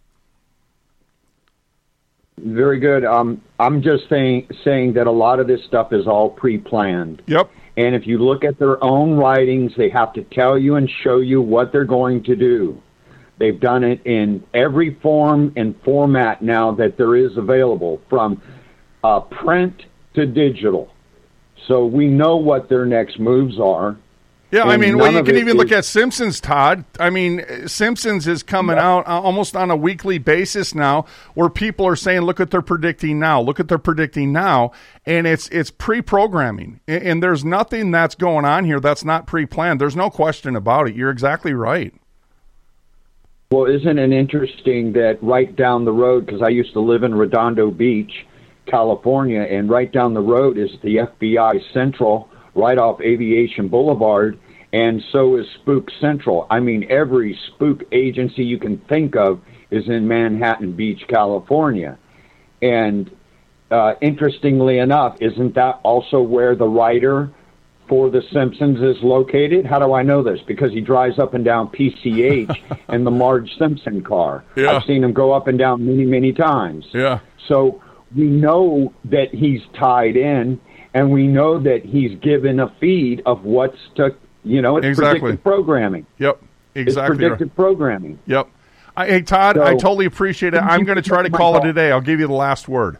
Very good. Um, I'm just saying saying that a lot of this stuff is all pre-planned. Yep. And if you look at their own writings, they have to tell you and show you what they're going to do. They've done it in every form and format now that there is available, from uh, print to digital. So we know what their next moves are. Yeah, I mean, well, you can even is, look at Simpsons, Todd. I mean, Simpsons is coming yeah. out almost on a weekly basis now, where people are saying, look what they're predicting now, look what they're predicting now, and it's it's pre-programming. And, and there's nothing that's going on here that's not pre-planned. There's no question about it. You're exactly right. Well, isn't it interesting that right down the road, because I used to live in Redondo Beach, California, and right down the road is the F B I Central, right off Aviation Boulevard, and so is Spook Central. I mean, every spook agency you can think of is in Manhattan Beach, California. And uh, interestingly enough, isn't that also where the writer for The Simpsons is located? How do I know this? Because he drives up and down P C H in the Marge Simpson car. Yeah. I've seen him go up and down many, many times. Yeah. So we know that he's tied in, and we know that he's given a feed of what's to, you know, it's exactly. predictive programming. Yep, exactly. It's predictive right. programming. Yep. I, hey, Todd, so, I totally appreciate it. I'm going to try to call it today. I'll give you the last word.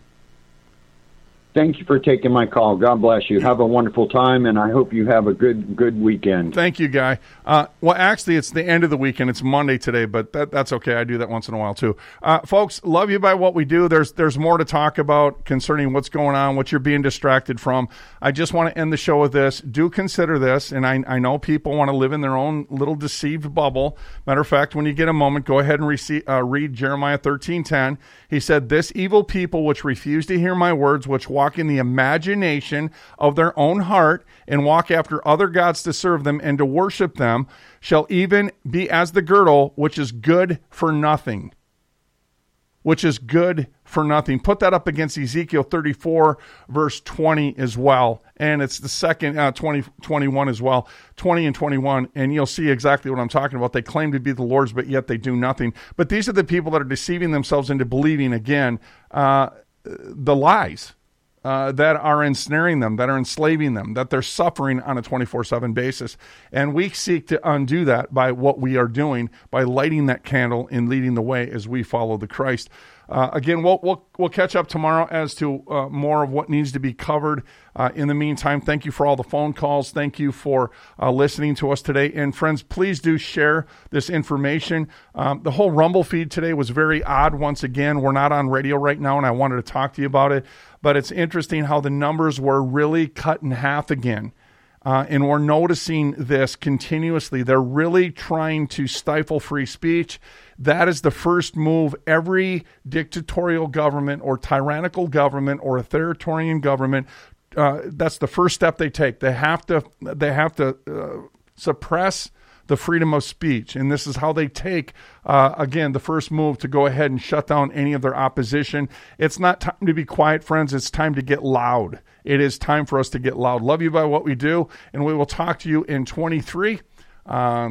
Thank you for taking my call. God bless you. Have a wonderful time, and I hope you have a good good weekend. Thank you, Guy. Uh, well, actually, it's the end of the weekend. It's Monday today, but that, that's okay. I do that once in a while, too. Uh, folks, love you by what we do. There's there's more to talk about concerning what's going on, what you're being distracted from. I just want to end the show with this. Do consider this, and I, I know people want to live in their own little deceived bubble. Matter of fact, when you get a moment, go ahead and receive, uh, read Jeremiah thirteen ten. He said, "This evil people which refuse to hear my words, which walk in the imagination of their own heart and walk after other gods to serve them and to worship them, shall even be as the girdle, which is good for nothing." Which is good for nothing. Put that up against Ezekiel thirty-four, verse twenty as well. And it's the second, uh, twenty, twenty-one as well. twenty and twenty-one, and you'll see exactly what I'm talking about. They claim to be the Lord's, but yet they do nothing. But these are the people that are deceiving themselves into believing, again, uh, the lies. Uh, that are ensnaring them, that are enslaving them, that they're suffering on a twenty-four seven basis. And we seek to undo that by what we are doing, by lighting that candle and leading the way as we follow the Christ. uh, again, we'll, we'll we'll catch up tomorrow as to uh, more of what needs to be covered. Uh, in the meantime, thank you for all the phone calls. Thank you for uh, listening to us today. And friends, please do share this information. Um, the whole Rumble feed today was very odd. Once again, we're not on radio right now, and I wanted to talk to you about it. But it's interesting how the numbers were really cut in half again. Uh, and we're noticing this continuously. They're really trying to stifle free speech. That is the first move every dictatorial government or tyrannical government or authoritarian government, uh, that's the first step they take. They have to, they have to uh, suppress the freedom of speech. And this is how they take, uh, again, the first move to go ahead and shut down any of their opposition. It's not time to be quiet, friends. It's time to get loud. It is time for us to get loud. Love you by what we do, and we will talk to you in twenty-three. Um,